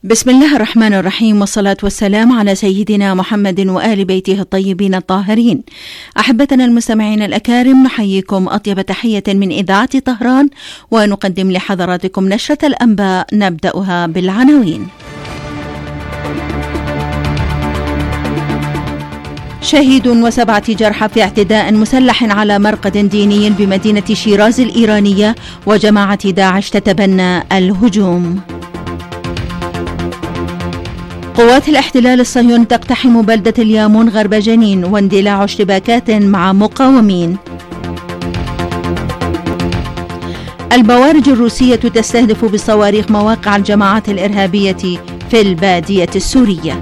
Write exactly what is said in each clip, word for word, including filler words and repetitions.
بسم الله الرحمن الرحيم، والصلاة والسلام على سيدنا محمد وآل بيته الطيبين الطاهرين. أحبتنا المستمعين الأكارم، نحييكم أطيب تحية من إذاعة طهران، ونقدم لحضراتكم نشرة الأنباء نبدأها بالعناوين. شهيد وسبعة جرحى في اعتداء مسلح على مرقد ديني بمدينة شيراز الإيرانية، وجماعة داعش تتبنى الهجوم. قوات الاحتلال الصهيوني تقتحم بلدة اليامون غرب جنين، واندلاع اشتباكات مع مقاومين. البوارج الروسية تستهدف بالصواريخ مواقع الجماعات الإرهابية في البادية السورية.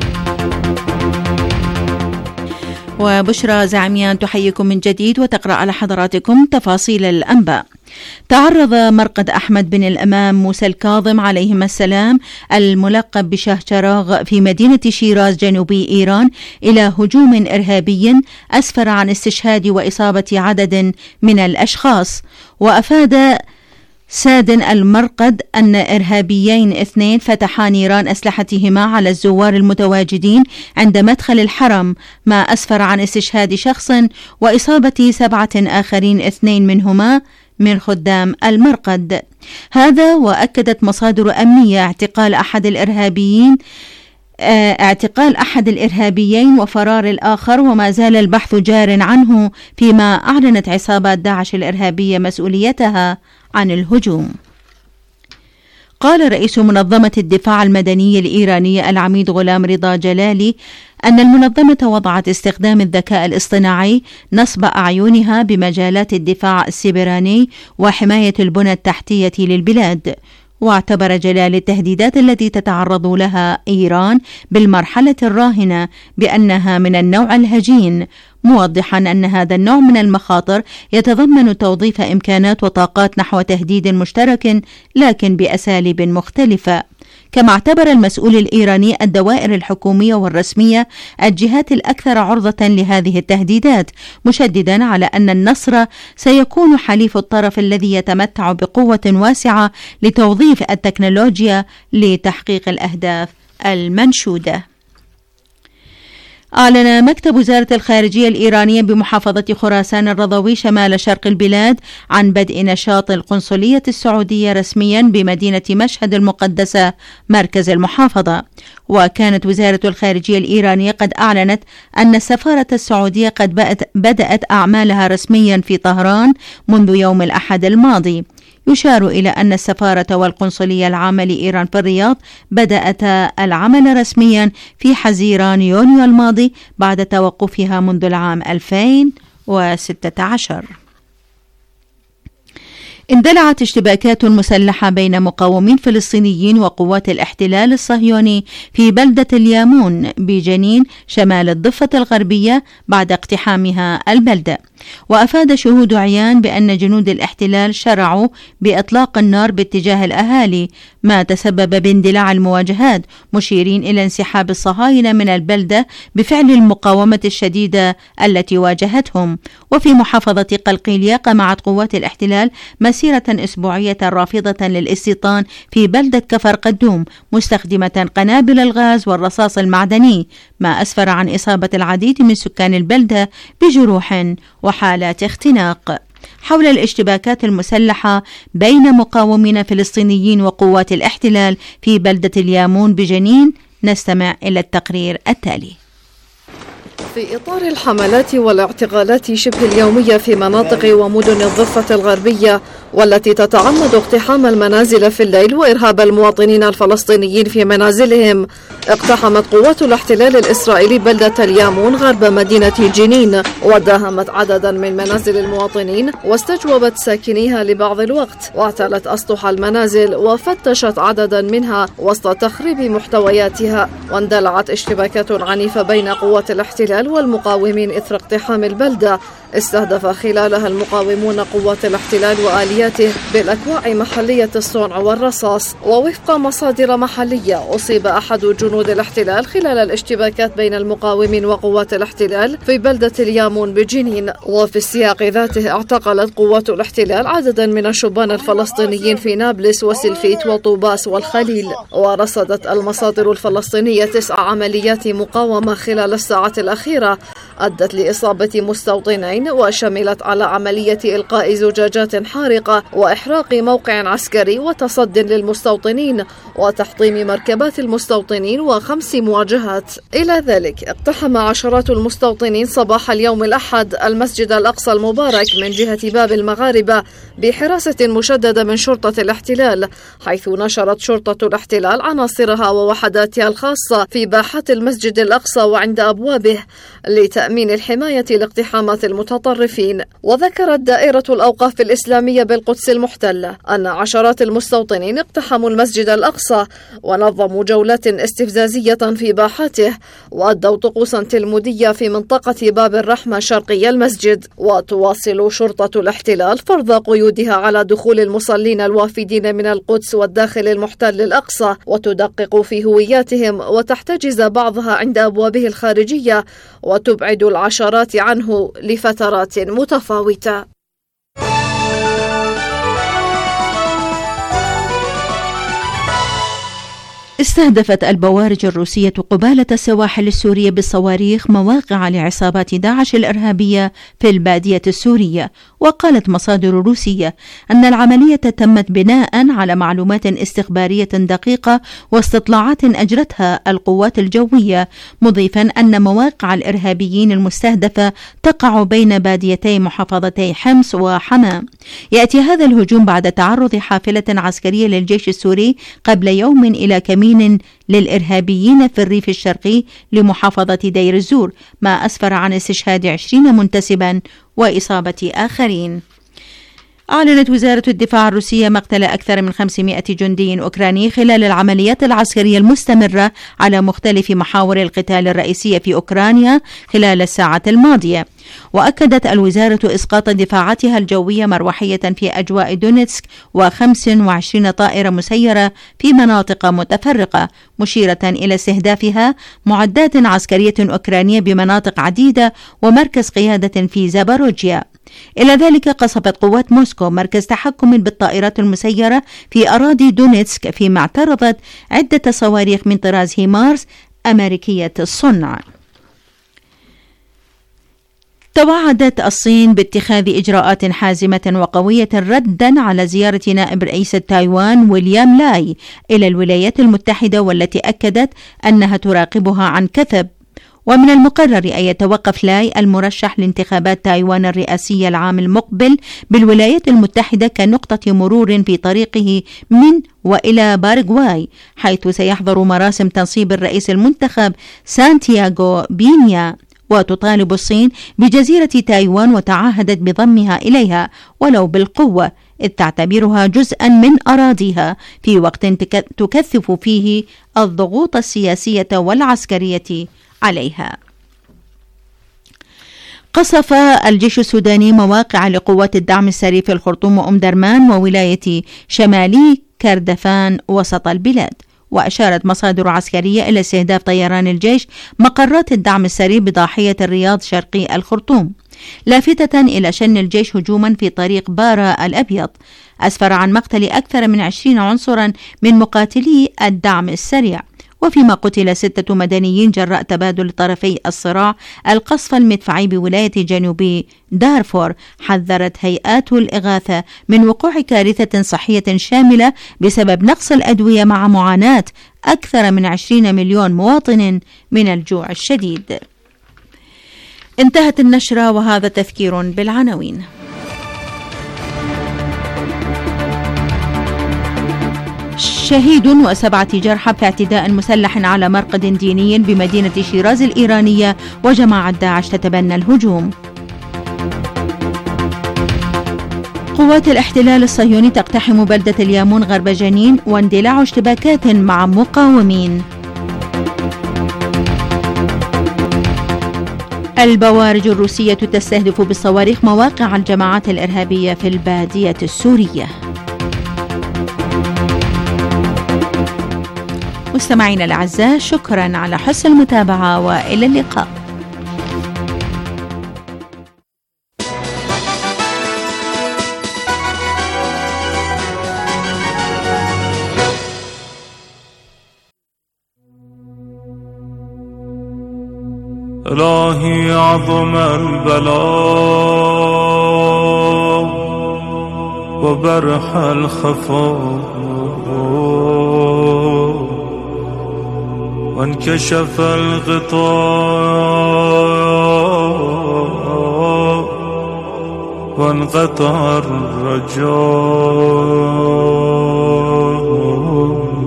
وبشرى زعميان تحييكم من جديد وتقرأ على حضراتكم تفاصيل الأنباء. تعرض مرقد أحمد بن الأمام موسى الكاظم عليهما السلام الملقب بشاه شراغ في مدينة شيراز جنوبي إيران إلى هجوم إرهابي أسفر عن استشهاد وإصابة عدد من الأشخاص. وأفاد سادن المرقد أن إرهابيين اثنين فتحا نيران أسلحتهما على الزوار المتواجدين عند مدخل الحرم، ما أسفر عن استشهاد شخص وإصابة سبعة آخرين، اثنين منهما من خدام المرقد. هذا وأكدت مصادر أمنية اعتقال أحد الإرهابيين اعتقال أحد الإرهابيين وفرار الآخر، وما زال البحث جار عنه، فيما أعلنت عصابات داعش الإرهابية مسؤوليتها عن الهجوم. قال رئيس منظمة الدفاع المدني الإيرانية العميد غلام رضا جلالي أن المنظمة وضعت استخدام الذكاء الاصطناعي نصب أعينها بمجالات الدفاع السيبراني وحماية البنى التحتية للبلاد. واعتبر جلال التهديدات التي تتعرض لها إيران بالمرحلة الراهنة بأنها من النوع الهجين، موضحا أن هذا النوع من المخاطر يتضمن توظيف إمكانات وطاقات نحو تهديد مشترك لكن بأساليب مختلفة. كما اعتبر المسؤول الإيراني الدوائر الحكومية والرسمية الجهات الأكثر عرضة لهذه التهديدات، مشددا على أن النصر سيكون حليف الطرف الذي يتمتع بقوة واسعة لتوظيف التكنولوجيا لتحقيق الأهداف المنشودة. أعلن مكتب وزارة الخارجية الإيرانية بمحافظة خراسان الرضوي شمال شرق البلاد عن بدء نشاط القنصلية السعودية رسميا بمدينة مشهد المقدسة مركز المحافظة. وكانت وزارة الخارجية الإيرانية قد أعلنت أن السفارة السعودية قد بدأت أعمالها رسميا في طهران منذ يوم الأحد الماضي. يشار إلى أن السفارة والقنصلية العامة لإيران في الرياض بدأتا العمل رسميا في حزيران يونيو الماضي بعد توقفها منذ العام ألفين وستة عشر. اندلعت اشتباكات مسلحة بين مقاومين فلسطينيين وقوات الاحتلال الصهيوني في بلدة اليامون بجنين شمال الضفة الغربية بعد اقتحامها البلدة. وأفاد شهود عيان بأن جنود الاحتلال شرعوا بإطلاق النار باتجاه الأهالي، ما تسبب باندلاع المواجهات، مشيرين إلى انسحاب الصهاينة من البلدة بفعل المقاومة الشديدة التي واجهتهم. وفي محافظة قلقيلية قمعت قوات الاحتلال مسيرة أسبوعية رافضة للاستيطان في بلدة كفر قدوم، مستخدمة قنابل الغاز والرصاص المعدني، ما أسفر عن إصابة العديد من سكان البلدة بجروح وحالات اختناق. حول الاشتباكات المسلحة بين مقاومين فلسطينيين وقوات الاحتلال في بلدة اليامون بجنين نستمع إلى التقرير التالي. في إطار الحملات والاعتقالات شبه اليومية في مناطق ومدن الضفة الغربية والتي تتعمد اقتحام المنازل في الليل وإرهاب المواطنين الفلسطينيين في منازلهم، اقتحمت قوات الاحتلال الإسرائيلي بلدة اليامون غرب مدينة جنين وداهمت عددا من منازل المواطنين واستجوبت ساكنيها لبعض الوقت، واعتلت أسطح المنازل وفتشت عددا منها وسط تخريب محتوياتها. واندلعت اشتباكات عنيفة بين قوات الاحتلال والمقاومين إثر اقتحام البلدة، استهدف خلالها المقاومون قوات الاحتلال وآلياته بالأكواع محلية الصنع والرصاص. ووفق مصادر محلية أصيب أحد جنود الاحتلال خلال الاشتباكات بين المقاومين وقوات الاحتلال في بلدة اليامون بجنين. وفي السياق ذاته اعتقلت قوات الاحتلال عددا من الشبان الفلسطينيين في نابلس وسلفيت وطوباس والخليل. ورصدت المصادر الفلسطينية تسع عمليات مقاومة خلال الساعات الأخيرة أدت لإصابة مستوطنين، وشملت على عملية إلقاء زجاجات حارقة وإحراق موقع عسكري وتصد للمستوطنين وتحطيم مركبات المستوطنين وخمس مواجهات. إلى ذلك اقتحم عشرات المستوطنين صباح اليوم الأحد المسجد الأقصى المبارك من جهة باب المغاربة بحراسة مشددة من شرطة الاحتلال، حيث نشرت شرطة الاحتلال عناصرها ووحداتها الخاصة في باحات المسجد الأقصى وعند أبوابه لتأمين الحماية لاقتحامات المتطرفين. وذكرت دائرة الأوقاف الإسلامية بالقدس المحتلة أن عشرات المستوطنين اقتحموا المسجد الأقصى ونظموا جولات استفزازية في باحاته وأدوا طقوسا تلمودية في منطقة باب الرحمة شرقي المسجد. وتواصل شرطة الاحتلال فرض قيودها على دخول المصلين الوافدين من القدس والداخل المحتل الأقصى، وتدقق في هوياتهم وتحتجز بعضها عند أبوابه الخارجية وتبعد العشرات عنه لفترات متفاوتة. استهدفت البوارج الروسية قبالة السواحل السورية بالصواريخ مواقع لعصابات داعش الإرهابية في البادية السورية. وقالت مصادر روسية أن العملية تمت بناء على معلومات استخبارية دقيقة واستطلاعات أجرتها القوات الجوية، مضيفا أن مواقع الإرهابيين المستهدفة تقع بين باديتي محافظتي حمص وحما. يأتي هذا الهجوم بعد تعرض حافلة عسكرية للجيش السوري قبل يوم إلى كمين للإرهابيين في الريف الشرقي لمحافظة دير الزور، ما أسفر عن استشهاد عشرين منتسبا وإصابة آخرين. أعلنت وزارة الدفاع الروسية مقتل أكثر من خمسمائة جندي أوكراني خلال العمليات العسكرية المستمرة على مختلف محاور القتال الرئيسية في أوكرانيا خلال الساعات الماضية. وأكدت الوزارة إسقاط دفاعاتها الجوية مروحية في أجواء دونيتسك وخمس وعشرين طائرة مسيرة في مناطق متفرقة، مشيرة إلى استهدافها معدات عسكرية أوكرانية بمناطق عديدة ومركز قيادة في زاباروجيا. إلى ذلك قصفت قوات موسكو مركز تحكم بالطائرات المسيرة في أراضي دونيتسك، فيما اعترضت عدة صواريخ من طراز هيمارس أمريكية الصنع. توعدت الصين باتخاذ إجراءات حازمة وقوية ردا على زيارة نائب رئيس تايوان ويليام لاي إلى الولايات المتحدة، والتي أكدت أنها تراقبها عن كثب. ومن المقرر أن يتوقف لاي المرشح لانتخابات تايوان الرئاسية العام المقبل بالولايات المتحدة كنقطة مرور في طريقه من وإلى باراغواي، حيث سيحضر مراسم تنصيب الرئيس المنتخب سانتياغو بينيا. وتطالب الصين بجزيرة تايوان وتعهدت بضمها إليها ولو بالقوة، إذ تعتبرها جزءا من أراضيها في وقت تكثف فيه الضغوط السياسية والعسكرية عليها. قصف الجيش السوداني مواقع لقوات الدعم السريع في الخرطوم وأم درمان وولاية شمالي كردفان وسط البلاد. وأشارت مصادر عسكرية إلى استهداف طيران الجيش مقرات الدعم السريع بضاحية الرياض شرقي الخرطوم، لافتة إلى شن الجيش هجوما في طريق بارا الأبيض. أسفر عن مقتل أكثر من عشرين عنصرا من مقاتلي الدعم السريع، وفيما قتل ستة مدنيين جراء تبادل طرفي الصراع القصف المدفعي بولاية جنوب دارفور. حذرت هيئات الإغاثة من وقوع كارثة صحية شاملة بسبب نقص الأدوية مع معاناة أكثر من عشرين مليون مواطن من الجوع الشديد. انتهت النشرة، وهذا تذكير بالعناوين. شهيد وسبعة جرحى في اعتداء مسلح على مرقد ديني بمدينة شيراز الإيرانية، وجماعة داعش تتبنى الهجوم. قوات الاحتلال الصهيوني تقتحم بلدة اليامون غرب جنين، واندلاع اشتباكات مع مقاومين. البوارج الروسية تستهدف بالصواريخ مواقع الجماعات الإرهابية في البادية السورية. مستمعينا الأعزاء، شكرا على حسن المتابعة وإلى اللقاء. إلهي عظم البلاء وبرح الخفاء وانكشف الغطاء وانقطع الرجاء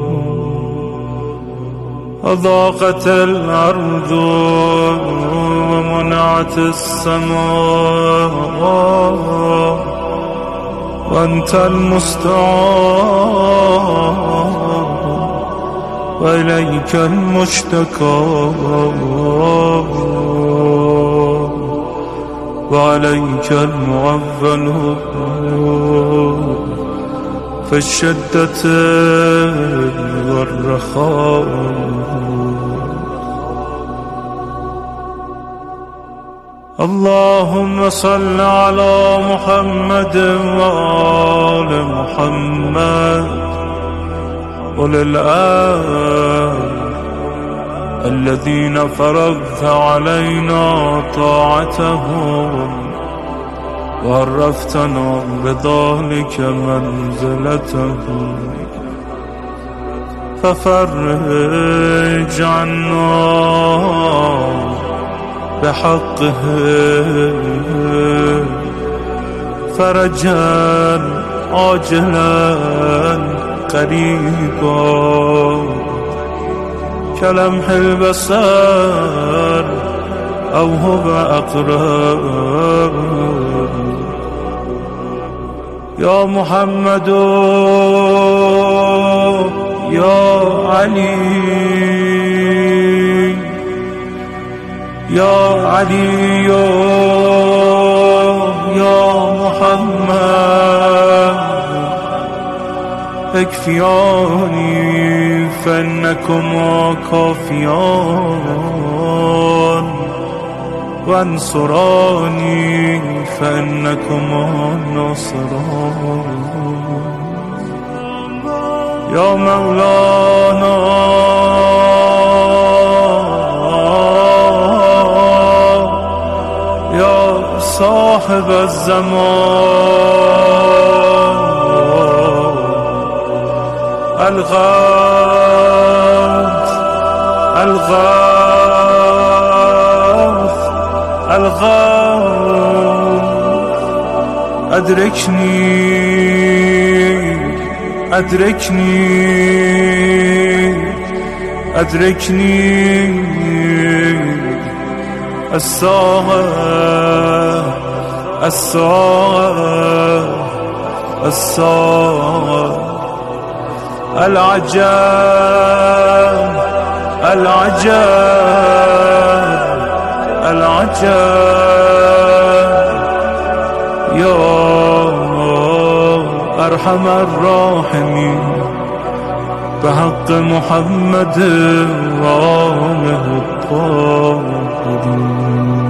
وضاقت الأرض ومنعت السماء وأنت المستعان وإليك المشتكى وعليك المعول في الشدة والرخاء. اللهم صل على محمد وآل محمد وللآل الذين فرضت علينا طاعتهم وعرفتنا بذلك منزلتهم ففرج عنا بحقه فرجا عاجلا قريبا كلمح البصر أو هو أقرب. يا محمد يا علي يا علي يا محمد اكفياني فإنكما كافيان وانصراني فإنكما ناصران. يا مولانا يا صاحب الزمان الغوث الغوث الغوث أدركني أدركني أدركني الساعة الساعة الساعة العجاب العجاب العجاب. يا أرحم الراحمين بحق محمد وآله الطاهرين.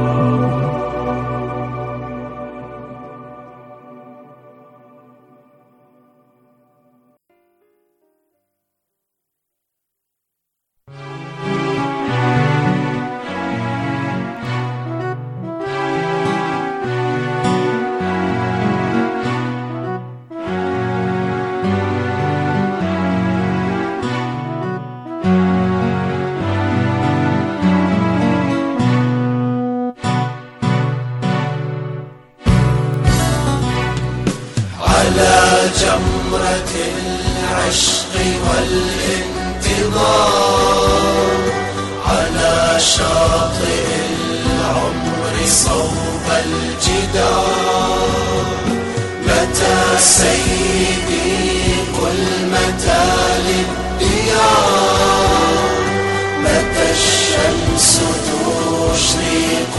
جمرة العشق والانتظار على شاطئ العمر صوب الجدار. متى سيدي قل متى للديار، متى الشمس تشرق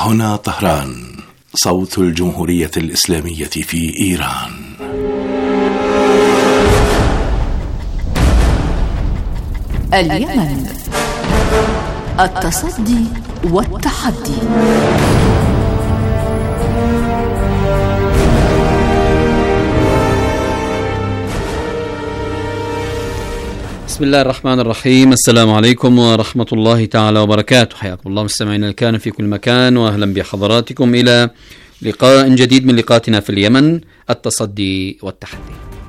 هنا طهران، صوت الجمهورية الإسلامية في إيران. اليمن، التصدي والتحدي. بسم الله الرحمن الرحيم. السلام عليكم ورحمة الله تعالى وبركاته. حياكم الله مستمعينا الكرام في كل مكان، وأهلا بحضراتكم إلى لقاء جديد من لقاءاتنا في اليمن، التصدي والتحدي.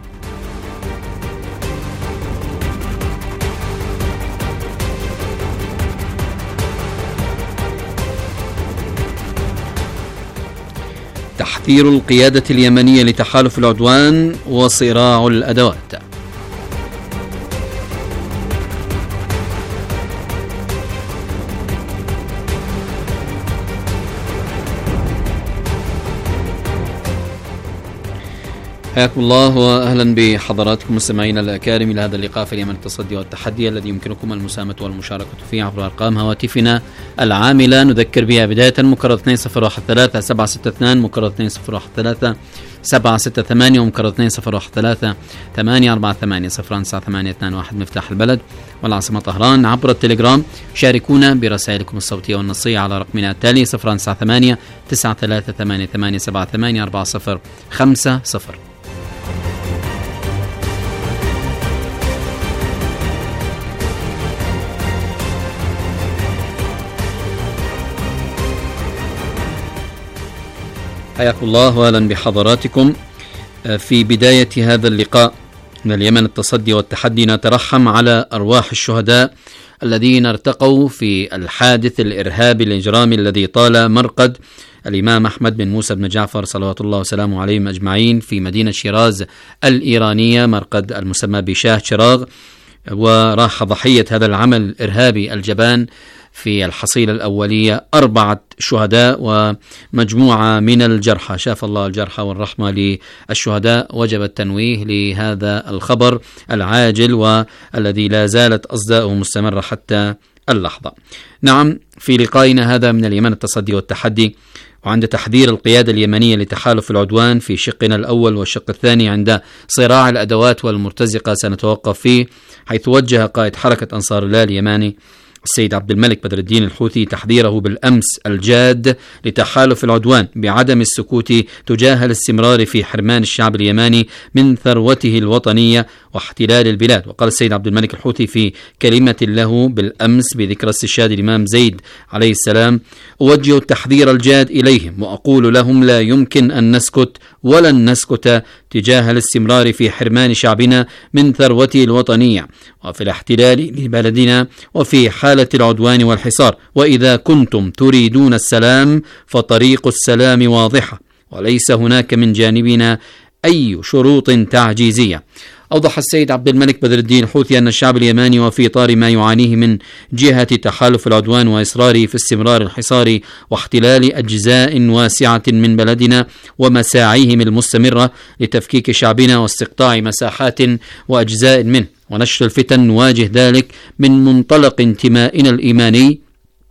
تحذير القيادة اليمنية لتحالف العدوان وصراع الأدوات. حياكم الله واهلا بحضراتكم مستمعينا الاكارم الى هذا اللقاء في اليمن، التصدي والتحدي، الذي يمكنكم المساهمه والمشاركه فيه عبر ارقام هواتفنا العامله. نذكر بها بدايه مكرر اثنين صفر واحد ثلاثة سبعة ستة اثنين، مكرر اثنين صفر واحد ثلاثة سبعة ستة ثمانية، ومكرر اثنين صفر واحد ثلاثة ثمانية أربعة ثمانية صفر تسعة ثمانية اثنين واحد مفتاح البلد والعاصمه طهران. عبر التليجرام شاركونا برسائلكم الصوتيه والنصيه على رقمنا التالي صفر تسعة ثمانية تسعة ثلاثة ثمانية ثمانية سبعة ثمانية أربعة صفر خمسة صفر. حياكم الله واهلا بحضراتكم. في بداية هذا اللقاء من اليمن، التصدي والتحدي، نترحم على أرواح الشهداء الذين ارتقوا في الحادث الإرهابي الإجرامي الذي طال مرقد الإمام أحمد بن موسى بن جعفر صلوات الله وسلامه عليهم أجمعين في مدينة شيراز الإيرانية، مرقد المسمى بشاه شراغ. وراح ضحية هذا العمل الإرهابي الجبان في الحصيلة الأولية أربعة شهداء ومجموعة من الجرحى. شاف الله الجرحى والرحمة للشهداء. وجب التنويه لهذا الخبر العاجل والذي لا زالت أصداؤه مستمرة حتى اللحظة. نعم، في لقائنا هذا من اليمن، التصدي والتحدي، وعند تحذير القيادة اليمنية لتحالف العدوان في شقنا الأول والشق الثاني عند صراع الأدوات والمرتزقة سنتوقف فيه، حيث وجه قائد حركة أنصار الله اليماني السيد عبد الملك بدر الدين الحوثي تحذيره بالأمس الجاد لتحالف العدوان بعدم السكوت تجاه الاستمرار في حرمان الشعب اليماني من ثروته الوطنية واحتلال البلاد. وقال السيد عبد الملك الحوثي في كلمة له بالأمس بذكرى استشهاد الإمام زيد عليه السلام: أوجه التحذير الجاد إليهم وأقول لهم لا يمكن أن نسكت ولن نسكت تجاه الاستمرار في حرمان شعبنا من ثروته الوطنية وفي الاحتلال لبلدنا وفي حالة العدوان والحصار. وإذا كنتم تريدون السلام فطريق السلام واضحة وليس هناك من جانبنا أي شروط تعجيزية. أوضح السيد عبد الملك بدر الدين الحوثي أن الشعب اليماني وفي إطار ما يعانيه من جهة تحالف العدوان وإصراره في استمرار الحصار واحتلال أجزاء واسعة من بلدنا ومساعيهم المستمرة لتفكيك شعبنا واستقطاع مساحات وأجزاء منه ونشر الفتن، نواجه ذلك من منطلق انتمائنا الإيماني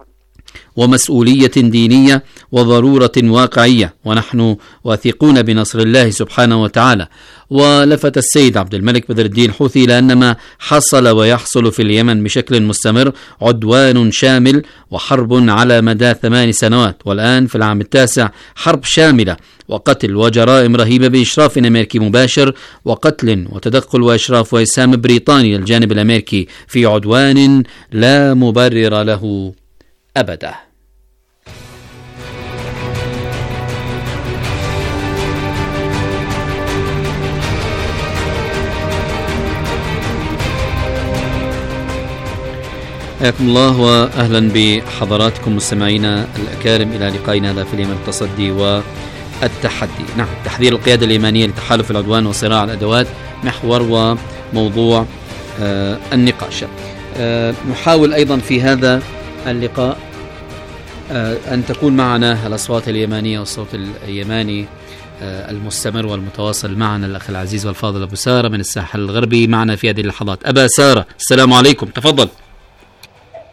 ومسؤولية دينية وضرورة واقعية، ونحن واثقون بنصر الله سبحانه وتعالى. ولفت السيد عبد الملك بدر الدين الحوثي لأن ما حصل ويحصل في اليمن بشكل مستمر عدوان شامل وحرب على مدى ثمان سنوات، والآن في العام التاسع حرب شاملة وقتل وجرائم رهيبة بإشراف أمريكي مباشر، وقتل وتدخل وإشراف وإسهام بريطاني للجانب الأمريكي في عدوان لا مبرر له أبدا. حياكم الله وأهلا بحضراتكم مستمعينا الأكارم إلى لقائنا هذا في اليمن، التصدي والتحدي. نعم، تحذير القيادة اليمانية لتحالف العدوان وصراع الأدوات محور وموضوع آه النقاش. آه نحاول أيضا في هذا اللقاء آه أن تكون معنا الأصوات اليمانية والصوت اليماني آه المستمر والمتواصل. معنا الأخ العزيز والفاضل أبو سارة من الساحل الغربي معنا في هذه اللحظات. أبا سارة، السلام عليكم، تفضل.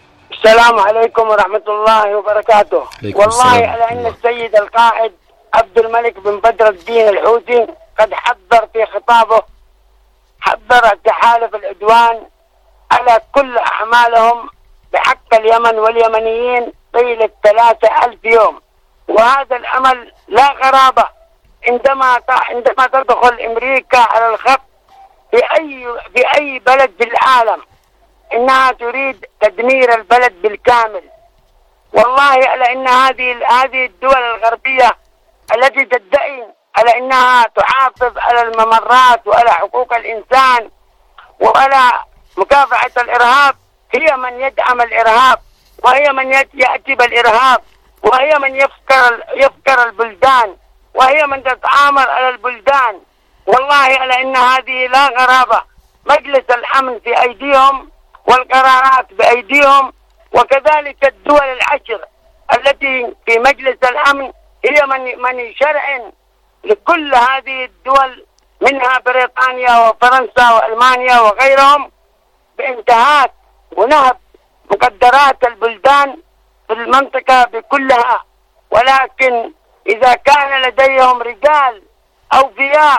السلام عليكم ورحمة الله وبركاته. والله على أن السيد القائد عبد الملك بن بدر الدين الحوثي قد حذر في خطابه، حذر تحالف العدوان على كل أعمالهم بحق اليمن واليمنيين طيلة ثلاثة ألف يوم. وهذا الأمل لا غرابة عندما عندما تدخل أمريكا على الخط في أي في أي بلد في العالم إنها تريد تدمير البلد بالكامل. والله على أن هذه هذه الدول الغربية التي تدعي على أنها تحافظ على الممرات وعلى حقوق الإنسان وعلى مكافحة الإرهاب هي من يدعم الإرهاب، وهي من يأتي بالإرهاب، وهي من يفكر يفكر البلدان، وهي من تتآمر على البلدان. والله على أن هذه لا غرابة، مجلس الأمن في أيديهم والقرارات بأيديهم، وكذلك الدول العشر التي في مجلس الأمن هي من من يشرع لكل هذه الدول منها بريطانيا وفرنسا وألمانيا وغيرهم بانتهاك ونهب مقدرات البلدان في المنطقة بكلها. ولكن إذا كان لديهم رجال أوفياء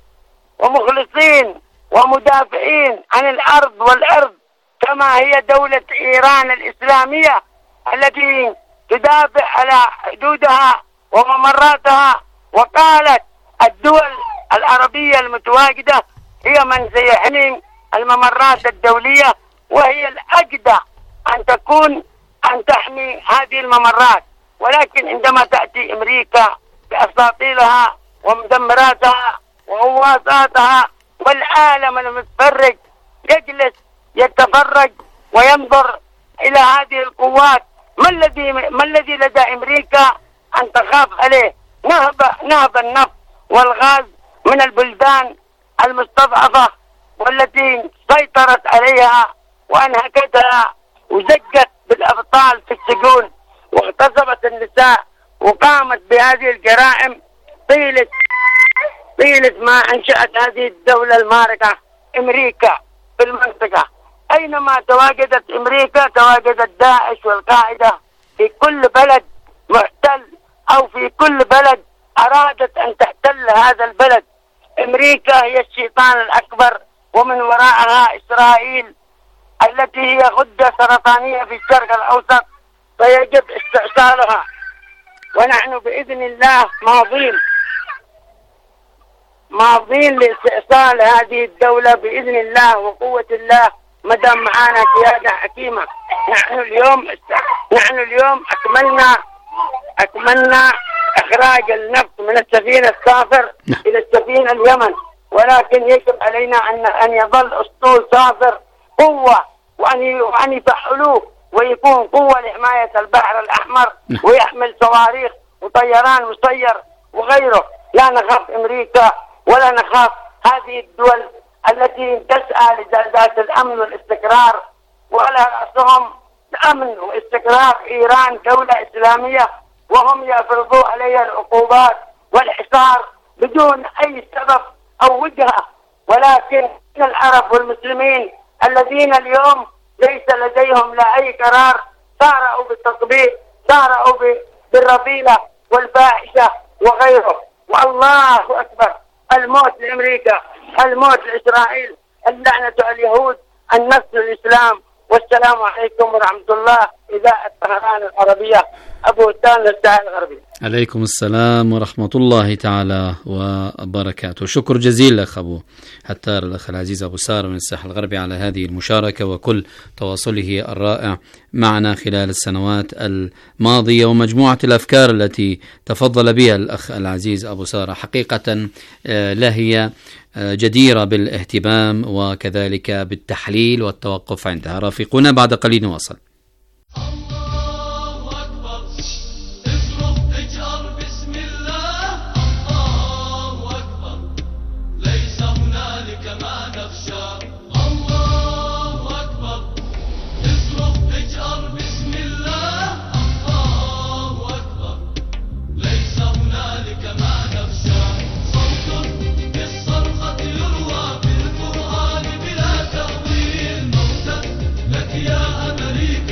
ومخلصين ومدافعين عن الأرض والأرض كما هي دولة إيران الإسلامية التي تدافع على حدودها وممراتها، وقالت الدول العربية المتواجدة هي من سيحمي الممرات الدولية، وهي الأجدى أن تكون أن تحمي هذه الممرات. ولكن عندما تأتي أمريكا بأساطيلها ومدمراتها وغواصاتها والعالم المتفرج يجلس يتفرج وينظر إلى هذه القوات، ما الذي ما الذي لدى أمريكا أن تخاف عليه؟ نهب نهب النفط والغاز من البلدان المستضعفة والتي سيطرت عليها وأنهكتها وزجت بالأبطال في السجون واغتصبت النساء وقامت بهذه الجرائم طيلة طيلة ما أنشأت هذه الدولة المارقة أمريكا في المنطقة. أينما تواجدت أمريكا تواجدت داعش والقاعدة في كل بلد محتل أو في كل بلد أرادت أن تحتل هذا البلد. أمريكا هي الشيطان الأكبر، ومن وراءها إسرائيل التي هي غدة سرطانية في الشرق الأوسط فيجب استئصالها. ونحن بإذن الله ماضين ماضين لاستئصال هذه الدولة بإذن الله وقوة الله ما دام معانا قيادة حكيمة. نحن اليوم نحن اليوم أكملنا أكملنا إخراج النفط من السفينة الصافر إلى السفينة اليمن، ولكن يجب علينا أن أن يظل أسطول صافر قوة وأن وأن يفعلوه ويكون قوة لحماية البحر الأحمر ويحمل صواريخ وطيران مسير وغيره. لا نخاف أمريكا ولا نخاف هذه الدول التي تسعى لزادات الأمن والاستقرار، وعلى رأسهم أمن واستقرار إيران دولة إسلامية، وهم يفرضوا عليها العقوبات والحصار بدون أي سبب أو وجهة. ولكن العرب والمسلمين الذين اليوم ليس لديهم لا أي قرار سارعوا بالتطبيق، سارعوا بالرذيلة والفاحشة وغيره. والله أكبر، الموت لأمريكا، الموت لإسرائيل، اللعنة على اليهود، النصر للإسلام. والسلام عليكم ورحمة الله. إذاعة طهران العربية، أبو تان الساحل الغربي. عليكم السلام ورحمة الله تعالى وبركاته. شكر جزيل لك أبو هتار، الأخ العزيز أبو سارة من الساحل الغربي على هذه المشاركة وكل تواصله الرائع معنا خلال السنوات الماضية ومجموعة الأفكار التي تفضل بها الأخ العزيز أبو سارة. حقيقة لا هي جديرة بالاهتمام وكذلك بالتحليل والتوقف عندها. رافقونا بعد قليل نواصل. يا أمريكا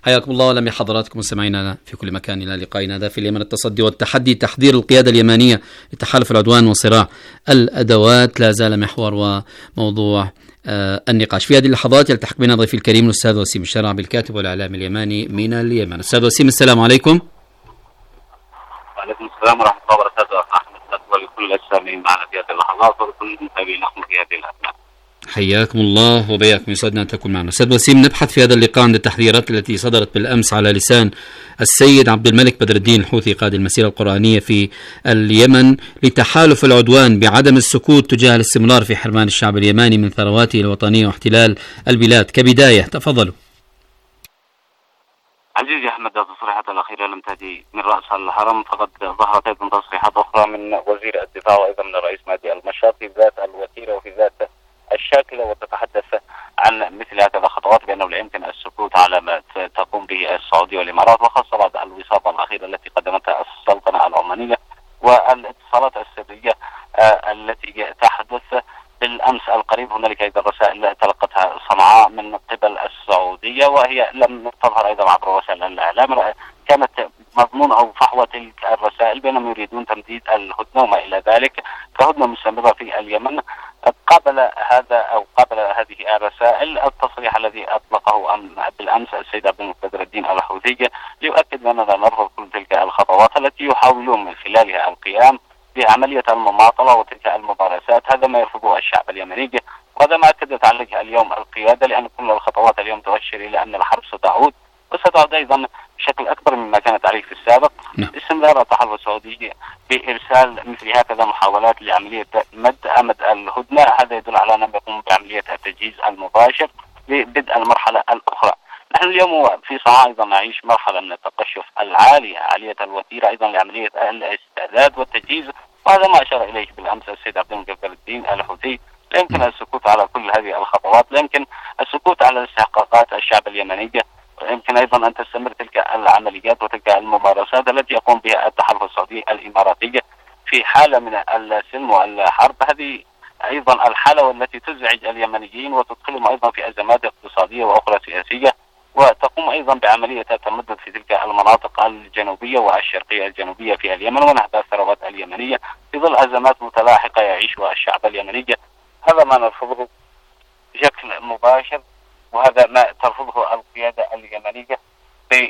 حياكم الله ولم حضراتكم مستمعينا في كل مكان إلى لقائنا هذا في اليمن التصدي والتحدي، تحضير القيادة اليمنية لتحالف العدوان وصراع الأدوات لا زال محور وموضوع آه النقاش. في هذه اللحظات يلتحق بنا ضيفي الكريم الأستاذ وسيم الشرعبي الكاتب والإعلامي اليماني من اليمن. أستاذ وسيم السلام عليكم. وعليكم السلام ورحمة الله وبركاته أحمد، ولكل السامعين معنا في هذه اللحظات ولكل المتابعين لكم في هذه الأثناء. حياكم الله وبياكم، يسعدنا أن تكون معنا. أستاذ وسيم، نبحث في هذا اللقاء عن التحذيرات التي صدرت بالأمس على لسان السيد عبد الملك بدر الدين الحوثي قائد المسيرة القرآنية في اليمن لتحالف العدوان بعدم السكوت تجاه الاستمرار في حرمان الشعب اليماني من ثرواته الوطنية واحتلال البلاد. كبداية تفضلوا. عزيزي أحمد، التصريحات الأخيرة لم تأتي من رأس الهرم، فقد ظهرت أيضا تصريحات أخرى من وزير الدفاع وأيضا من الرئيس مهدي المشاط في ذات الوتيرة وفي ذات الشاكلة، وتتحدث عن مثل هكذا الخطوات بأنه لا يمكن السكوت على ما تقوم به السعودية والإمارات، وخاصة بعد الوساطة الأخيرة التي قدمتها السلطنة العمانية والاتصالات السرية آه التي تحدث بالأمس القريب. هنالك أيضا رسائل تلقتها صنعاء من قبل السعودية وهي لم تظهر أيضا عبر وسائل الإعلام، كانت مضمون أو فحوى تلك الرسائل بأنهم يريدون تمديد الهدنة وما إلى ذلك كهدنة مستمرة في اليمن. قبل هذا أو قبل هذه الرسائل التصريح الذي أطلقه بالأمس السيد عبد الملك بدر الدين الحوثي ليؤكد أننا نرفض كل تلك الخطوات التي يحاولون من خلالها القيام بعملية المماطلة وتلك الممارسات. هذا ما يرفضه الشعب اليمني وهذا ما أكدت عليه اليوم القيادة، لأن كل الخطوات اليوم تؤشر إلى أن الحرب ستعود وستعود أيضا بشكل أكبر مما كانت عليه في السابق. استمرار التحالف السعودي بإرسال مثل هكذا محاولات لعملية مد أمد الهدنة، هذا يدل على أنهم يقومون بعملية التجهيز المباشر لبدء المرحلة الأخرى. نحن اليوم في صنعاء أيضا نعيش مرحلة من التقشف العالية عالية الوتيرة أيضا لعملية الاستعداد والتجهيز، وهذا ما أشار إليه بالأمس السيد عبد الملك بدر الدين الحوثي. لا يمكن السكوت على كل هذه الخطوات، لا يمكن السكوت على استحقاقات الشعب اليمني، ويمكن أيضا أن تستمر تلك العمليات وتلك الممارسات التي يقوم بها التحالف السعودي الإماراتي في حالة من السلم والحرب. هذه أيضا الحالة والتي تزعج اليمنيين وتدخلهم أيضا في أزمات اقتصادية وأخرى سياسية، وتقوم أيضا بعملية التمدد في تلك المناطق الجنوبية والشرقية الجنوبية في اليمن ونهب الثروات اليمنية في ظل أزمات متلاحقة يعيشها الشعب اليمني. هذا ما نرفضه بشكل مباشر، وهذا ما ترفضه القيادة اليمنية في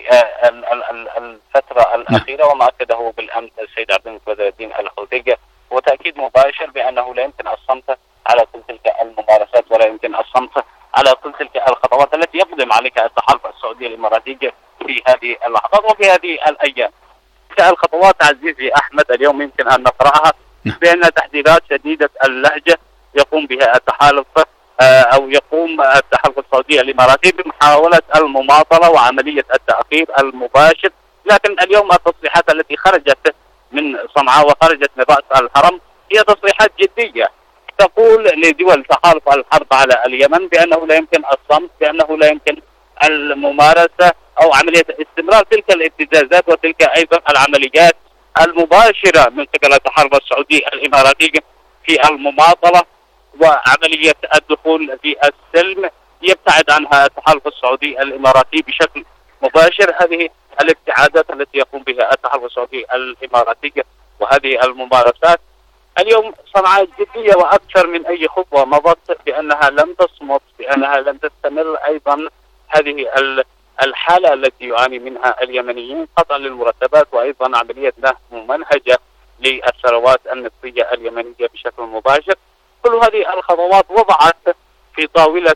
الفترة الأخيرة، وما أكده بالأمس السيد عبد الملك بدر الدين الحوثي، وتأكيد مباشر بأنه لا يمكن الصمت على كل تلك الممارسات ولا يمكن الصمت على كل تلك الخطوات التي يقدم عليها التحالف السعودي الإماراتي في هذه اللحظات وفي هذه الأيام. تلك الخطوات عزيزي أحمد اليوم يمكن أن نقرأها بأن تحذيرات شديدة اللهجة يقوم بها التحالف أو يقوم التحالف السعودي الإماراتي بمحاولة المماطلة وعملية التأخير المباشر. لكن اليوم التصريحات التي خرجت من صنعاء وخرجت من رأس الهرم هي تصريحات جدية تقول لدول تحالف الحرب على اليمن بأنه لا يمكن الصمت، بأنه لا يمكن الممارسة أو عملية استمرار تلك الابتزازات وتلك أيضا العمليات المباشرة من قبل التحالف السعودي الإماراتي في المماطلة وعملية الدخول في السلم يبتعد عنها التحالف السعودي الإماراتي بشكل مباشر. هذه الابتعادات التي يقوم بها التحالف السعودي الإماراتي وهذه الممارسات اليوم صنعاء جدية وأكثر من أي خطوة مضت بأنها لم تصمت، بأنها لم تستمر. أيضا هذه الحالة التي يعاني منها اليمنيين قطع للمرتبات وأيضا عملية نهب ممنهجة للثروات النفطية اليمنية بشكل مباشر. كل هذه الخطوات وضعت في طاولة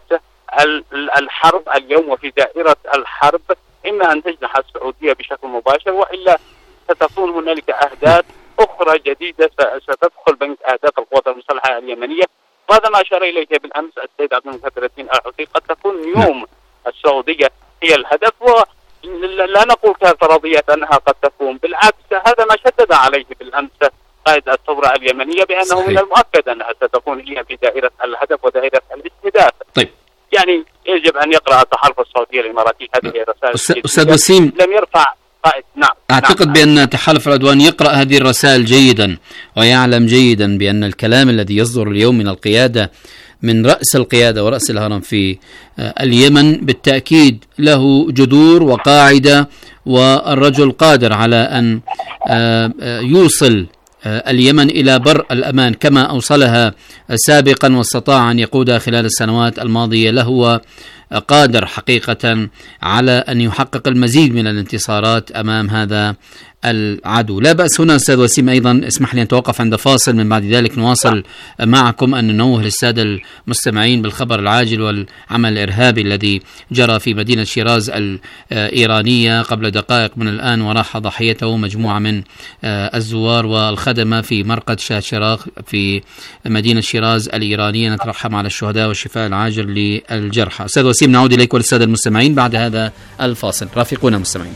الحرب اليوم وفي دائرة الحرب، إما أن تجنح السعودية بشكل مباشر وإلا ستكون هنالك أهداف أخرى جديدة ستدخل بين أهداف القوات المسلحة اليمنية، وهذا ما أشار إليه بالأمس السيد عبد الملك بدر الدين الحوثي. قد تكون يوم السعودية هي الهدف، ولا نقول كفرضية أنها قد تكون، بالعكس هذا ما شدد عليه بالأمس قائد الثورة اليمنية بأنه صحيح. من المؤكد أنها ستكون هي في دائرة الهدف ودائرة الاستهداف. طيب. يعني يجب أن يقرأ التحالف السعودي الإماراتي هذه الرسائل. أستاذ وسيم، لم يرفع قائد. نعم. أعتقد نعم. بأن تحالف العدوان يقرأ هذه الرسائل جيدا ويعلم جيدا بأن الكلام الذي يصدر اليوم من القيادة من رأس القيادة ورأس الهرم في اليمن بالتأكيد له جذور وقاعدة، والرجل قادر على أن يوصل اليمن إلى بر الأمان كما أوصلها سابقا واستطاع أن يقودها خلال السنوات الماضية. له قادر حقيقة على أن يحقق المزيد من الانتصارات أمام هذا العدو. لا بأس هنا أستاذ وسيم، أيضا اسمح لي أن نتوقف عند فاصل، من بعد ذلك نواصل معكم أن ننوه للسادة المستمعين بالخبر العاجل والعمل الإرهابي الذي جرى في مدينة شيراز الإيرانية قبل دقائق من الآن، وراح ضحيته مجموعة من الزوار والخدمة في مرقد شاه شراغ في مدينة شيراز الإيرانية. نترحم على الشهداء والشفاء العاجل للجرحى. أستاذ وسيم، نعود إليك وللسادة المستمعين بعد هذا الفاصل. رافقونا مستمعين.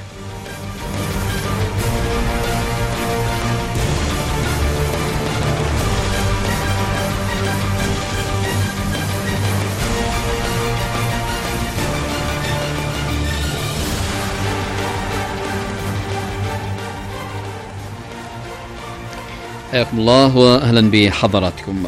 حياكم الله وأهلا بحضراتكم.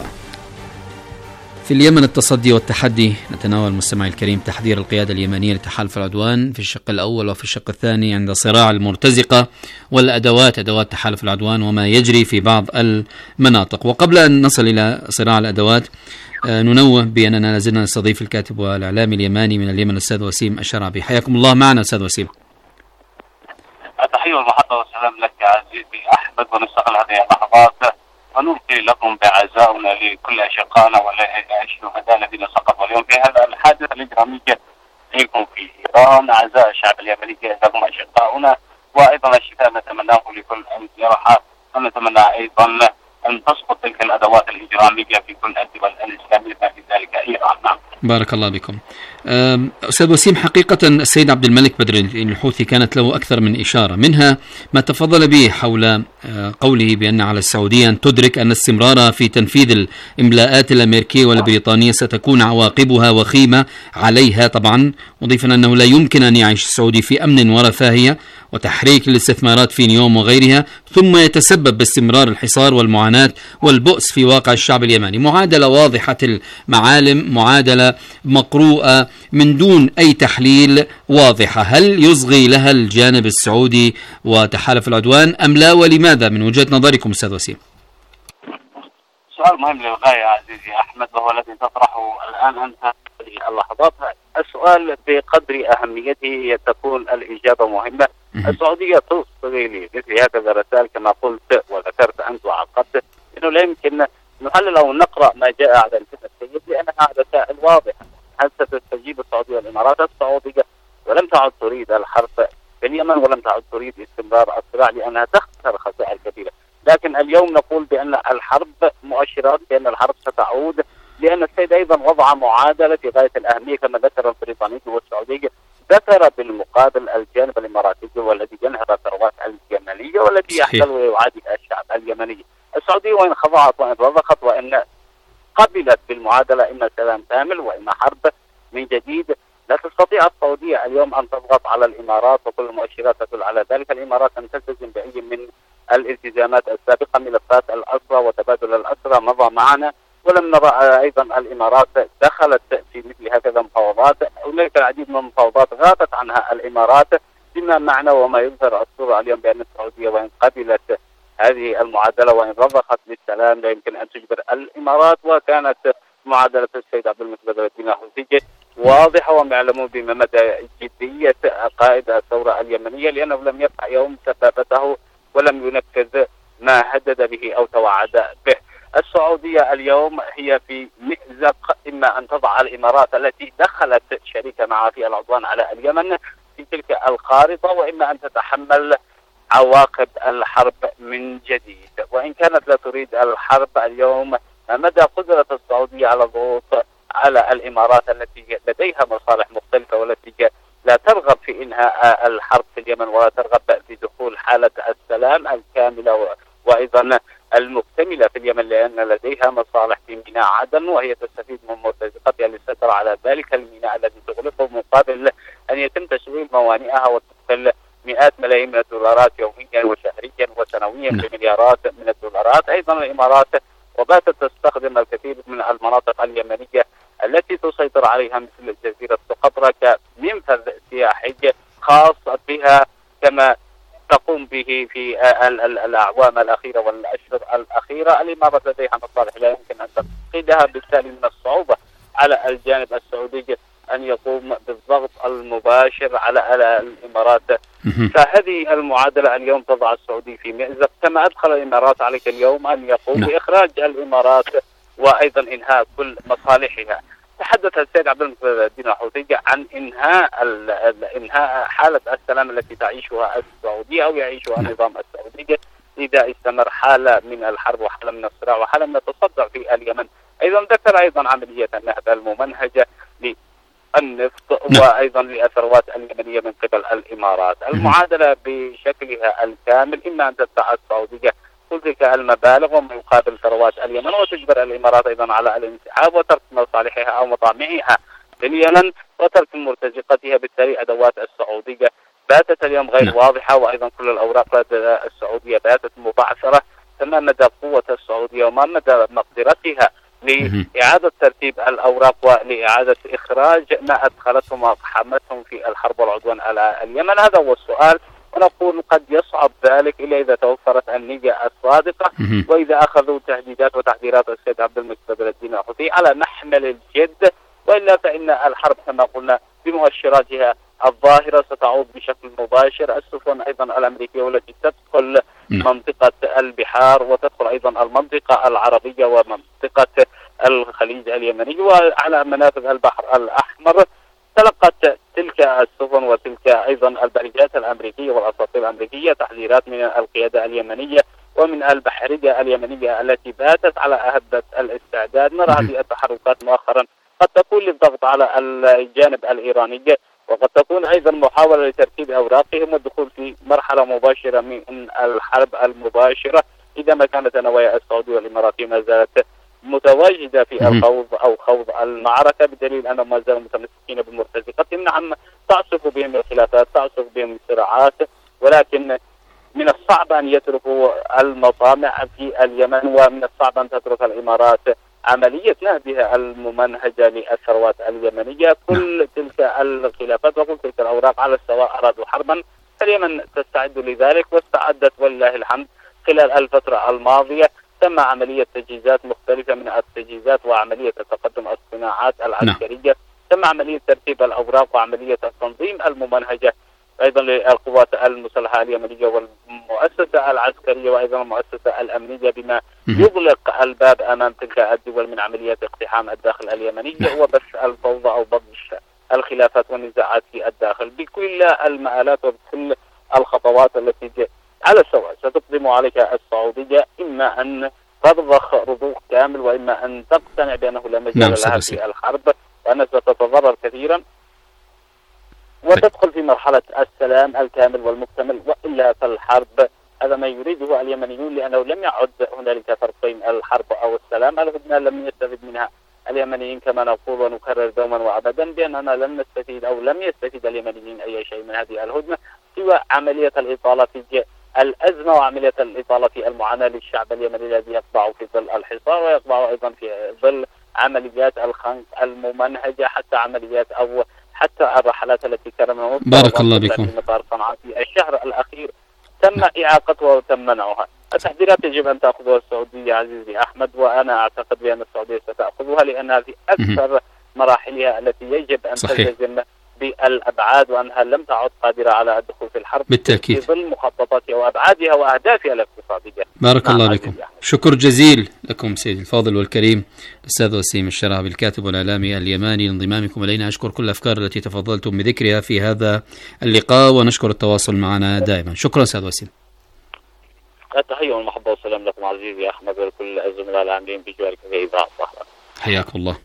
في اليمن التصدي والتحدي، نتناول المستمع الكريم تحذير القيادة اليمنية لتحالف العدوان في الشق الأول وفي الشق الثاني عند صراع المرتزقة والأدوات أدوات تحالف العدوان وما يجري في بعض المناطق. وقبل أن نصل إلى صراع الأدوات ننوه بأننا لازلنا نستضيف الكاتب والإعلامي اليماني من اليمن الأستاذ وسيم الشرعبي. حياكم الله معنا أستاذ وسيم. التحية والمحبة والسلام لك عزيزي أحمد، ونستقل هذه اللحظات ونلقي لكم بعزاؤنا لكل أشقائنا والشهداء الذين سقطوا اليوم في هذا الحادث الإجرامي فيكم في إيران. أعزائي الشعب اليمني لكم أشقاؤنا، وأيضا الشفاء نتمناه لكل الجرحى، ونتمنى أيضا أن تسقط تلك الأدوات الإجرامية في كل الدول الإسلامية في ذلك إيران. نعم. بارك الله بكم. أستاذ وسيم، حقيقة السيد عبد الملك بدر الحوثي كانت له أكثر من إشارة، منها ما تفضل به حول قوله بأن على السعودية أن تدرك أن استمرارها في تنفيذ الإملاءات الأمريكية والبريطانية ستكون عواقبها وخيمة عليها طبعا، مضيفا أنه لا يمكن أن يعيش السعودي في أمن ورفاهية وتحريك الاستثمارات في نيوم وغيرها ثم يتسبب باستمرار الحصار والمعاناة والبؤس في واقع الشعب اليمني. معادلة واضحة المعالم، معادلة مقروءة من دون أي تحليل واضحة. هل يصغي لها الجانب السعودي وتحالف العدوان أم لا، ولماذا من وجهة نظركم أستاذ وسيم؟ سؤال مهم للغاية عزيزي أحمد، وهو الذي تطرحه الآن أنت في اللحظات. السؤال بقدر أهميته تكون الإجابة مهمة. السعودية تصغي لمثل هكذا رسائل كما قلت وذكرت أنت وعقدت، إنه لا يمكن نحلل أو نقرأ ما جاء على لسان السيد لأنها رسائل واضحة. هل ستستجيب السعودية والإمارات؟ السعودية ولم تعد تريد الحرب في اليمن ولم تعد تريد استمرار الصراع لأنها تخسر خسائر كبيرة، لكن اليوم نقول بأن الحرب مؤشرات بأن الحرب ستعود، لأن السيد أيضا وضع معادلة في غاية الأهمية كما ذكر البريطاني والسعودية. ذكر بالمقابل الجانب الإماراتي والذي ينهب الثروات اليمنية والذي يحتل ويعادي الشعب اليمني. السعودية وإن خضعت وإن رضخت وإن قبلت بالمعادلة إما سلام كامل وإما حرب من جديد، لا تستطيع السعودية اليوم أن تضغط على الإمارات، وكل المؤشرات تدل على ذلك. الإمارات لم تلتزم بأي من الالتزامات السابقة، ملفات الأسرى وتبادل الأسرى مضى معنا، ولم نرى أيضا الإمارات دخلت في مثل هكذا مفاوضات. هناك العديد من المفاوضات غابت عنها الإمارات، بما معنى وما يظهر الصورة اليوم بأن السعودية وإن قبلت هذه المعادلة وإن رضخت للسلام لا يمكن أن تجبر الإمارات. وكانت معادلة السيد عبد الملك بدر الدين الحوثي واضحة ومعلوم بما مدى جدية قائد الثورة اليمنية، لأنه لم يقع يوم سبابته ولم ينفذ ما هدد به أو توعد به. السعودية اليوم هي في مأزق، إما أن تضع الإمارات التي دخلت شريكة معها في العدوان على اليمن في تلك الخارطة، وإما أن تتحمل عواقب الحرب من جديد. وإن كانت لا تريد الحرب اليوم، مدى قدرة السعودية على الضغوط على الإمارات التي لديها مصالح مختلفة والتي لا ترغب في إنهاء الحرب في اليمن ولا ترغب في دخول حالة السلام الكاملة وأيضا المكتملة في اليمن، لأن لديها مصالح في ميناء عدن وهي تستفيد من مرتزقتها للسيطرة على ذلك الميناء الذي تغلقه مقابل أن يتم تشغيل موانئها وتدخل مئات ملايين من الدولارات يوميا وشهريا وسنويا بمليارات من الدولارات. أيضا الإمارات وباتت تستخدم الكثير من المناطق اليمنية التي تسيطر عليها مثل جزيرة سقطرى كمنفذ سياحي خاص بها، كما تقوم به في الأعوام الأخيرة والأشهر الأخيرة. الإمارات لديها مصالح لا يمكن أن تفقدها، بالتالي من الصعوبة على الجانب السعودي أن يقوم بالضغط المباشر على الإمارات. فهذه المعادلة اليوم تضع السعودي في مأزق، كما أدخل الإمارات عليك اليوم أن يقوم بإخراج الإمارات وأيضا إنهاء كل مصالحها. تحدث السيد عبد الدين الحوثي عن إنهاء إنهاء حالة السلام التي تعيشها السعودية أو يعيشها النظام السعودي إذا استمر حالة من الحرب وحالة من الصراع وحالة من التصدع في اليمن. أيضا ذكر أيضا عملية النهب الممنهجة للنفط وأيضا للثروات اليمنية من قبل الإمارات. المعادلة بشكلها الكامل إما أن تدفع السعودية كل تلك المبالغ وما يقابل ثروات اليمن وتجبر الإمارات أيضا على الانسحاب وترك مصالحها أو مطامعها في اليمن وترك مرتزقتها. بالتالي أدوات السعودية باتت اليوم غير واضحة، وأيضا كل الأوراق لدى السعودية باتت مبعثرة. فما مدى قوة السعودية وما مدى مقدرتها لإعادة ترتيب الأوراق ولإعادة إخراج ما أدخلتهم وأقحمتهم في الحرب والعدوان على اليمن؟ هذا هو السؤال، ونقول قد يصعب ذلك إلا إذا توفرت النية الصادقة وإذا أخذوا تهديدات وتحذيرات السيد عبد المجيد بدر الدين الحوثي على محمل الجد، وإلا فإن الحرب كما قلنا بمؤشراتها الظاهرة ستعود بشكل مباشر. السفن أيضا الأمريكية والتي تدخل منطقة البحار وتدخل أيضا المنطقة العربية ومنطقة الخليج اليمني وعلى منافذ البحر الأحمر، تلقت تلك السفن وتلك أيضا البريدات الأمريكية والأساطيل الأمريكية تحذيرات من القيادة اليمنية ومن البحرية اليمنية التي باتت على أهبة الاستعداد. نرى هذه التحركات مؤخرا قد تكون للضغط على الجانب الإيراني، وقد تكون أيضا محاولة لترتيب أوراقهم والدخول في مرحلة مباشرة من الحرب المباشرة إذا ما كانت نوايا السعودية والإماراتية ما زالت متواجدة في الخوض أو خوض المعركة، بدليل أنهم ما زالوا متمسكين بمرتزقتهم. نعم تعصف بهم الخلافات، تعصف بهم الصراعات، ولكن من الصعب أن يتركوا المطامع في اليمن، ومن الصعب أن تترك الإمارات عملية نهبها الممنهجة للثروات اليمنية. كل تلك الخلافات وكل تلك الأوراق على السواء أرادوا حربا، فاليمن تستعد لذلك واستعدت ولله الحمد خلال الفترة الماضية. تم عملية تجهيزات مختلفة من التجهيزات وعملية تقدم الصناعات العسكرية، تم عملية ترتيب الأوراق وعملية التنظيم الممنهجة أيضا للقوات المسلحة اليمنية والمؤسسة العسكرية وأيضا المؤسسة الأمنية، بما يغلق الباب أمام تلك الدول من عمليات اقتحام الداخل اليمني وبث الفوضى أو بطش الخلافات والنزاعات في الداخل بكل المآلات وبكل الخطوات التي على السواء ستقدم عليها السعودية، إما أن تضخ رضوخ كامل وإما أن تقتنع بأنه لا مجال نعم لها في الحرب وأنها ستتضرر كثيرا وتدخل في مرحلة السلام الكامل والمكتمل، وإلا فالحرب هذا ما يريده اليمنيون، لأنه لم يعد هنالك فرق بين الحرب أو السلام. الهدنة لم يستفيد منها اليمنيين كما نقول ونكرر دوما وأبدا بأننا لم نستفيد أو لم يستفيد اليمنيين أي شيء من هذه الهدنة سوى عملية الإطالة في الأزمة وعملية الإطالة في المعاناة للشعب اليمني الذي يقبع في ظل الحصار ويقبع أيضا في ظل عمليات الخنق الممنهجة، حتى عمليات أو حتى الرحلات التي كانت بارك الله بكم في مطار صنعاء في الشهر الأخير تم إعاقتها وتم منعها. التحذيرات يجب أن تأخذها السعودية عزيزي أحمد، وأنا أعتقد بأن السعودية ستأخذها لأنها في أكثر مراحلها التي يجب أن تلتزم بالأبعاد، وأنها لم تعد قادرة على الدخول في الحرب بالتأكيد في ظل مخططاتها وأبعادها وأهدافها الاقتصادية. بارك الله بكم، شكر جزيل لكم سيدي الفاضل والكريم الأستاذ وسيم الشرابي الكاتب والإعلامي اليماني لانضمامكم إلينا. أشكر كل الأفكار التي تفضلتم بذكرها في هذا اللقاء ونشكر التواصل معنا دائما. شكرا أستاذ وسيم. التحية والمحبة والسلام لكم عزيزي أحمد وكل الزملاء العاملين بجوارك في إذاعة الصحراء. حياكم الله.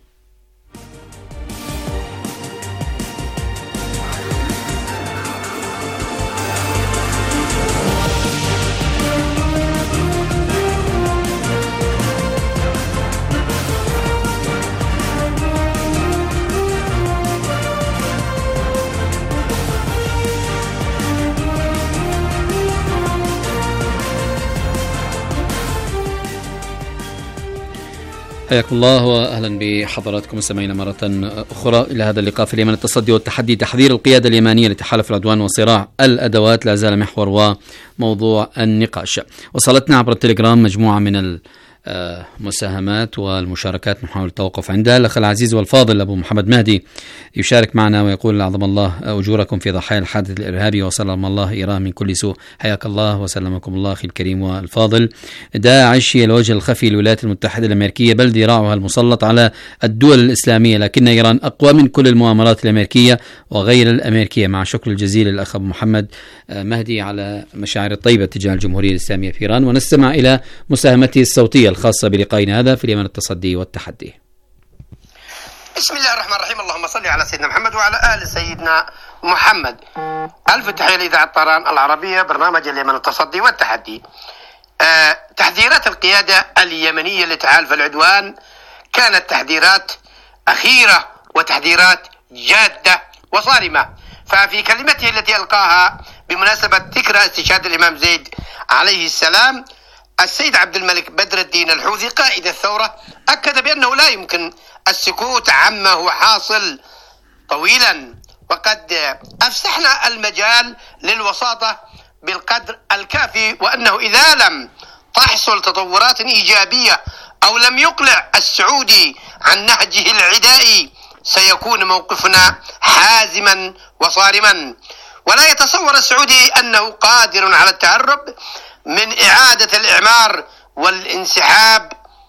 حياكم الله وأهلا بحضراتكم مستمعينا مرة أخرى إلى هذا اللقاء في اليمن التصدي والتحدي، تحذير القيادة اليمانية لتحالف العدوان وصراع الأدوات لا زال محور وموضوع النقاش. وصلتنا عبر التليجرام مجموعة من المساهمات والمشاركات محاولة التوقف عندها. الأخ العزيز والفاضل أبو محمد مهدي يشارك معنا ويقول: أعظم الله أجوركم في ضحايا الحادث الإرهابي وسلم الله إيران من كل سوء. حياك الله وسلمكم الله أخي الكريم والفاضل. داعش هي الوجه الخفي للولايات المتحدة الأمريكية، بل ذراعها المسلط على الدول الإسلامية، لكن إيران أقوى من كل المؤامرات الأمريكية وغير الأمريكية. مع شكر الجزيل للأخ أبو محمد مهدي على مشاعر الطيبة تجاه الجمهورية الإسلامية في إيران. ونستمع إلى مساهمته الصوتية الخاصة بلقائنا هذا في اليمن التصدي والتحدي. بسم الله الرحمن الرحيم. اللهم صل على سيدنا محمد وعلى آل سيدنا محمد. ألف تحية لإذاعة طهران العربية، برنامج اليمن التصدي والتحدي. أه تحذيرات القيادة اليمنية لتحالف العدوان كانت تحذيرات أخيرة وتحذيرات جادة وصارمة. ففي كلمته التي ألقاها بمناسبة ذكرى استشهاد الإمام زيد عليه السلام، السيد عبد الملك بدر الدين الحوثي قائد الثورة أكد بأنه لا يمكن السكوت عما هو حاصل طويلا، وقد أفسحنا المجال للوساطة بالقدر الكافي، وأنه إذا لم تحصل تطورات إيجابية أو لم يقلع السعودي عن نهجه العدائي سيكون موقفنا حازما وصارما. ولا يتصور السعودي أنه قادر على التهرب من إعادة الإعمار والانسحاب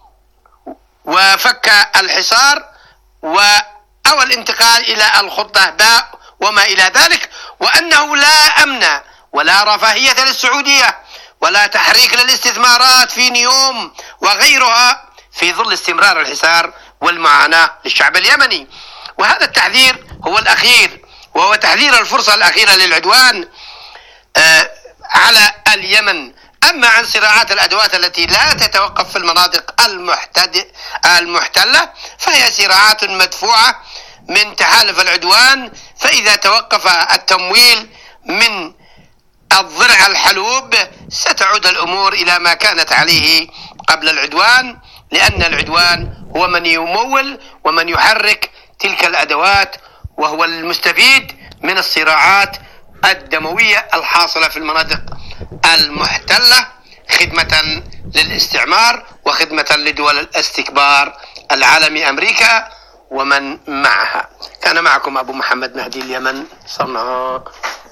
وفك الحصار و أو الانتقال إلى الخطة باء وما إلى ذلك، وأنه لا أمن ولا رفاهية للسعودية ولا تحريك للاستثمارات في نيوم وغيرها في ظل استمرار الحصار والمعاناة للشعب اليمني. وهذا التحذير هو الأخير، وهو تحذير الفرصة الأخيرة للعدوان آه على اليمن. أما عن صراعات الأدوات التي لا تتوقف في المناطق المحتلة فهي صراعات مدفوعة من تحالف العدوان، فإذا توقف التمويل من الضرع الحلوب ستعود الأمور إلى ما كانت عليه قبل العدوان، لأن العدوان هو من يمول ومن يحرك تلك الأدوات، وهو المستفيد من الصراعات الدموية الحاصلة في المناطق المحتلة خدمة للاستعمار وخدمة لدول الاستكبار العالمي أمريكا ومن معها. كان معكم أبو محمد مهدي، اليمن، صنعاء.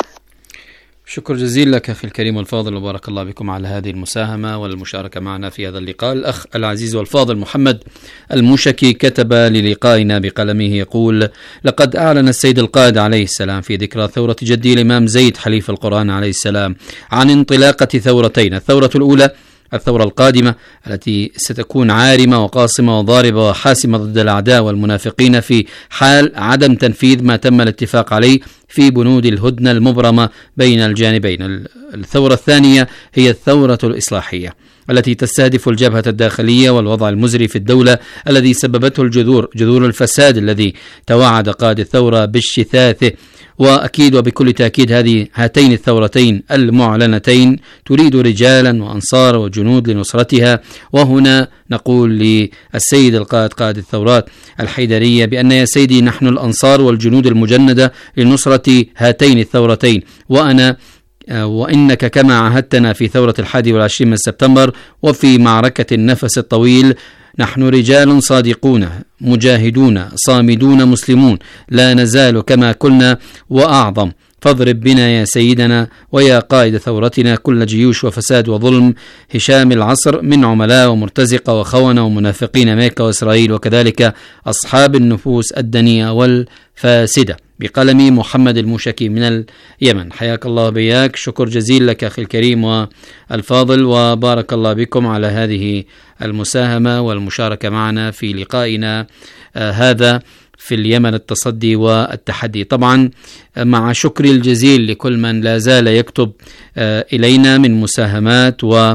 شكر جزيل لك أخي الكريم والفاضل، وبارك الله بكم على هذه المساهمة والمشاركة معنا في هذا اللقاء. الأخ العزيز والفاضل محمد المشكي كتب للقائنا بقلمه يقول: لقد أعلن السيد القائد عليه السلام في ذكرى ثورة جدي الإمام زيد حليف القرآن عليه السلام عن انطلاقة ثورتين: الثورة الأولى الثورة القادمة التي ستكون عارمة وقاصمة وضاربة وحاسمة ضد الأعداء والمنافقين في حال عدم تنفيذ ما تم الاتفاق عليه في بنود الهدنة المبرمة بين الجانبين. الثورة الثانية هي الثورة الإصلاحية التي تستهدف الجبهة الداخلية والوضع المزري في الدولة الذي سببته الجذور جذور الفساد الذي توعد قائد الثورة باجتثاثه. وأكيد وبكل تأكيد هذه هاتين الثورتين المعلنتين تريد رجالا وأنصار وجنود لنصرتها. وهنا نقول للسيد القائد قائد الثورات الحيدرية بأن يا سيدي نحن الأنصار والجنود المجندة لنصرة هاتين الثورتين، وأنا وإنك كما عهدتنا في ثورة الحادي والعشرين من سبتمبر وفي معركة النفس الطويل نحن رجال صادقون مجاهدون صامدون مسلمون لا نزال كما كنا وأعظم، فاضرب بنا يا سيدنا ويا قائد ثورتنا كل جيوش وفساد وظلم هشام العصر من عملاء ومرتزقة وخونة ومنافقين أمريكا وإسرائيل وكذلك أصحاب النفوس الدنيئة والفاسدة. بقلمي محمد المشكي من اليمن. حياك الله بياك، شكر جزيل لك أخي الكريم والفاضل، وبارك الله بكم على هذه المساهمة والمشاركة معنا في لقائنا آه هذا في اليمن التصدي والتحدي. طبعا مع شكري الجزيل لكل من لا زال يكتب آه إلينا من مساهمات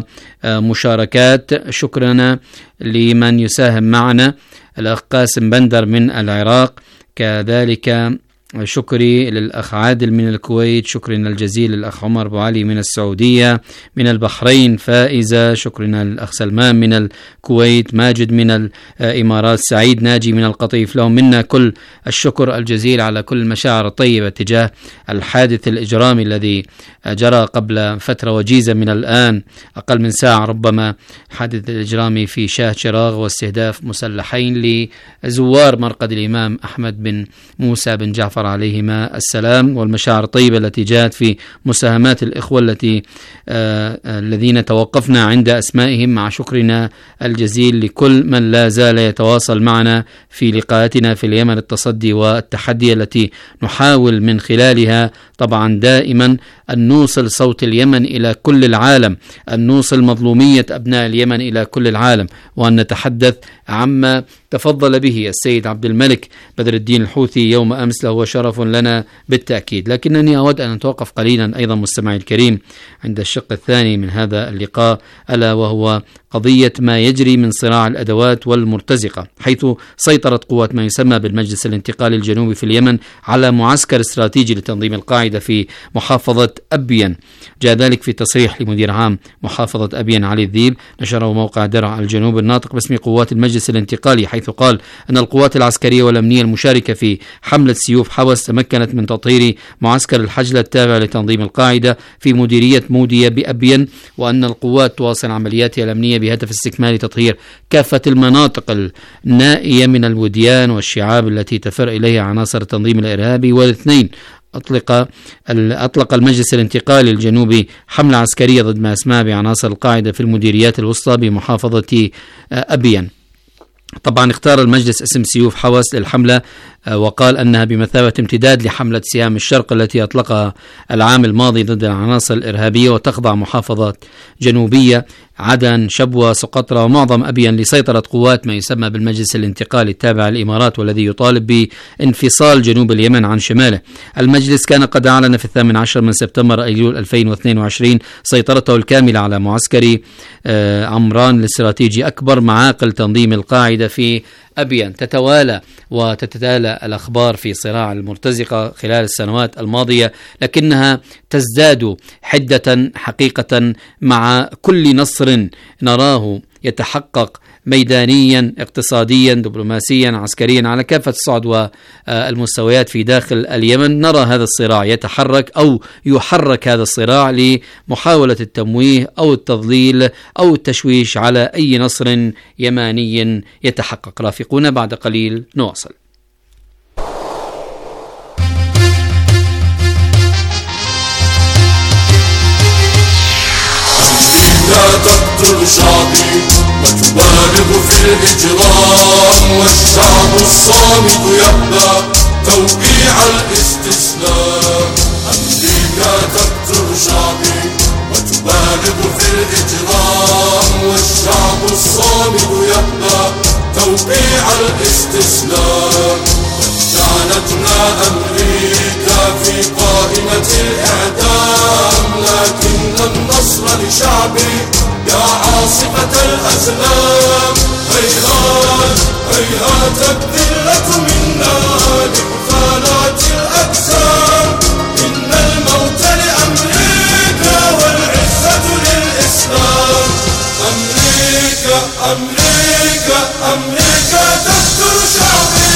ومشاركات. شكرنا لمن يساهم معنا: الأخ قاسم بندر من العراق، كذلك شكري للأخ عادل من الكويت، شكرنا الجزيل للأخ عمر أبو علي من السعودية، من البحرين فائزة، شكرنا للأخ سلمان من الكويت، ماجد من الإمارات، سعيد ناجي من القطيف. لهم منا كل الشكر الجزيل على كل المشاعر الطيبة تجاه الحادث الإجرامي الذي جرى قبل فترة وجيزة من الآن، أقل من ساعة ربما، حادث الإجرامي في شاه شراغ واستهداف مسلحين لزوار مرقد الإمام أحمد بن موسى بن جعفر عليهما السلام، والمشاعر الطيبة التي جاءت في مساهمات الإخوة التي آه الذين توقفنا عند أسمائهم، مع شكرنا الجزيل لكل من لا زال يتواصل معنا في لقاءاتنا في اليمن التصدي والتحدي، التي نحاول من خلالها طبعا دائما أن نوصل صوت اليمن إلى كل العالم، أن نوصل مظلومية أبناء اليمن إلى كل العالم، وأن نتحدث عما تفضل به السيد عبد الملك بدر الدين الحوثي يوم أمس، له شرف لنا بالتأكيد. لكنني أود أن أتوقف قليلا أيضا مستمعي الكريم عند الشق الثاني من هذا اللقاء، ألا وهو قضية ما يجري من صراع الأدوات والمرتزقة، حيث سيطرت قوات ما يسمى بالمجلس الانتقالي الجنوبي في اليمن على معسكر استراتيجي لتنظيم القاعدة في محافظة أبين. جاء ذلك في تصريح لمدير عام محافظة أبين علي الذيب، نشره موقع درع الجنوب الناطق باسم قوات المجلس الانتقالي، حيث قال أن القوات العسكرية والأمنية المشاركة في حملة سيوف حوس تمكنت من تطهير معسكر الحجلة التابع لتنظيم القاعدة في مديرية مودية بأبين، وأن القوات تواصل عملياتها الأمنية بهدف استكمال تطهير كافة المناطق النائية من الوديان والشعاب التي تفر إليها عناصر التنظيم الإرهابي. والاثنين أطلق أطلق المجلس الانتقالي الجنوبي حملة عسكرية ضد ما اسمها بعناصر القاعدة في المديريات الوسطى بمحافظة أبين. طبعا اختار المجلس اسم سيوف حوس للحملة، وقال أنها بمثابة امتداد لحملة سهام الشرق التي أطلقها العام الماضي ضد العناصر الإرهابية، وتخضع محافظات جنوبية عدن، شبوة، سقطرى ومعظم أبين لسيطرة قوات ما يسمى بالمجلس الانتقالي التابع للإمارات، والذي يطالب بانفصال جنوب اليمن عن شماله. المجلس كان قد أعلن في الثامن عشر من سبتمبر أيلول ألفين واثنين وعشرين سيطرته الكاملة على معسكر عمران الاستراتيجي، أكبر معاقل تنظيم القاعدة في أبين. تتوالى وتتتالى الأخبار في صراع المرتزقة خلال السنوات الماضية، لكنها تزداد حدة حقيقة مع كل نصر نراه يتحقق ميدانيا، اقتصاديا، دبلوماسيا، عسكريا، على كافة الصعد والمستويات في داخل اليمن. نرى هذا الصراع يتحرك أو يحرك هذا الصراع لمحاولة التمويه أو التضليل أو التشويش على أي نصر يماني يتحقق. رافقونا بعد قليل نواصل. لا تقتل شعبي وتبالغ في الإجرام، والشعب الصامت يأبى توقيع الاستسلام. أمريكا تقتل شعبي وتبالغ في الإجرام، والشعب الصامت يأبى توقيع الاستسلام. جعلتنا أمريكا في قائمة الإعدام، لكن النصر لشعبي يا عاصفة الأزلام. هيهات هيهات الذلة منا لحفالات الأجسام، إن الموت لأمريكا والعزة للإسلام. أمريكا أمريكا أمريكا تقتل شعبي.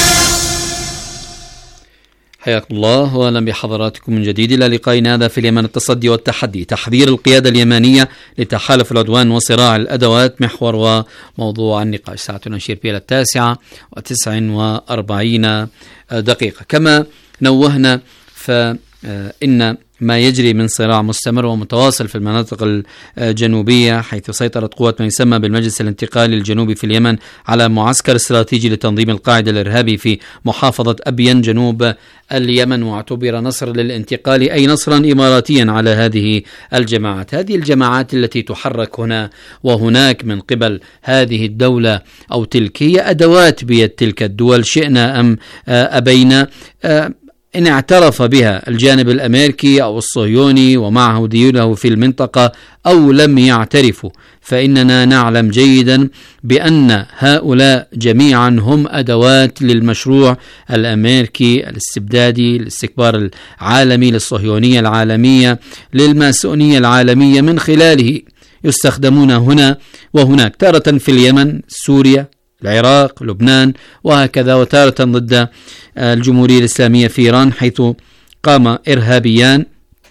حياكم الله واهلا بحضراتكم من جديد الى لقائنا هذا في اليمن التصدي والتحدي، تحذير القياده اليمنيه لتحالف العدوان وصراع الادوات، محور وموضوع النقاش. ساعتنا نشير بها التاسعه وتسع واربعين دقيقه. كما نوهنا فان ما يجري من صراع مستمر ومتواصل في المناطق الجنوبية، حيث سيطرت قوات ما يسمى بالمجلس الانتقالي الجنوبي في اليمن على معسكر استراتيجي لتنظيم القاعدة الإرهابي في محافظة أبين جنوب اليمن، واعتبر نصر للانتقال أي نصرا إماراتيا على هذه الجماعات. هذه الجماعات التي تحرك هنا وهناك من قبل هذه الدولة أو تلك هي أدوات بيد تلك الدول، شئنا أم أبينا. إن اعترف بها الجانب الأمريكي أو الصهيوني ومعه ديونه في المنطقة أو لم يعترفوا، فإننا نعلم جيدا بأن هؤلاء جميعا هم أدوات للمشروع الأمريكي الاستبدادي، الاستكبار العالمي، للصهيونية العالمية، للماسونية العالمية، من خلاله يستخدمون هنا وهناك، تارة في اليمن، سوريا، العراق، لبنان، وهكذا، وتارة ضد الجمهورية الإسلامية في إيران، حيث قام إرهابيان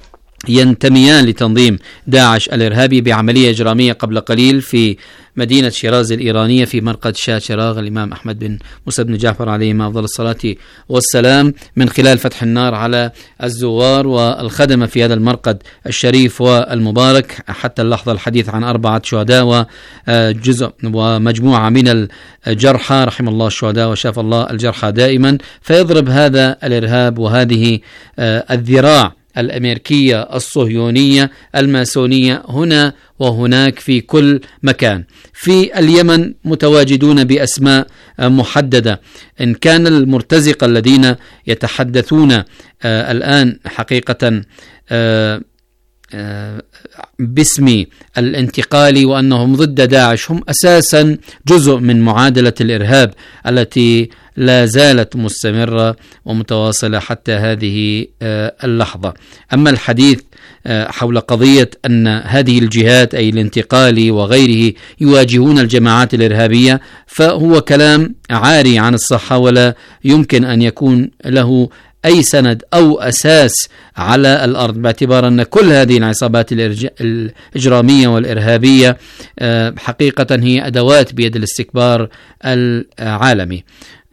ينتميان لتنظيم داعش الإرهابي بعملية إجرامية قبل قليل في مدينة شيراز الإيرانية في مرقد شاه شراغ الإمام أحمد بن موسى بن جعفر عليهما أفضل الصلاة والسلام، من خلال فتح النار على الزوار والخدمة في هذا المرقد الشريف والمبارك. حتى اللحظة الحديث عن أربعة شهداء وجزء ومجموعة من الجرحى، رحم الله الشهداء وشاف الله الجرحى دائما. فيضرب هذا الإرهاب وهذه الذراع الأمريكية الصهيونية الماسونية هنا وهناك في كل مكان. في اليمن متواجدون بأسماء محددة، إن كان المرتزقة الذين يتحدثون آه الآن حقيقة آه آه باسم الانتقال وأنهم ضد داعش، هم أساسا جزء من معادلة الإرهاب التي لا زالت مستمرة ومتواصلة حتى هذه اللحظة. أما الحديث حول قضية أن هذه الجهات أي الانتقالي وغيره يواجهون الجماعات الإرهابية فهو كلام عاري عن الصحة، ولا يمكن أن يكون له أي سند أو أساس على الأرض، باعتبار أن كل هذه العصابات الإجرامية والإرهابية حقيقة هي أدوات بيد الاستكبار العالمي.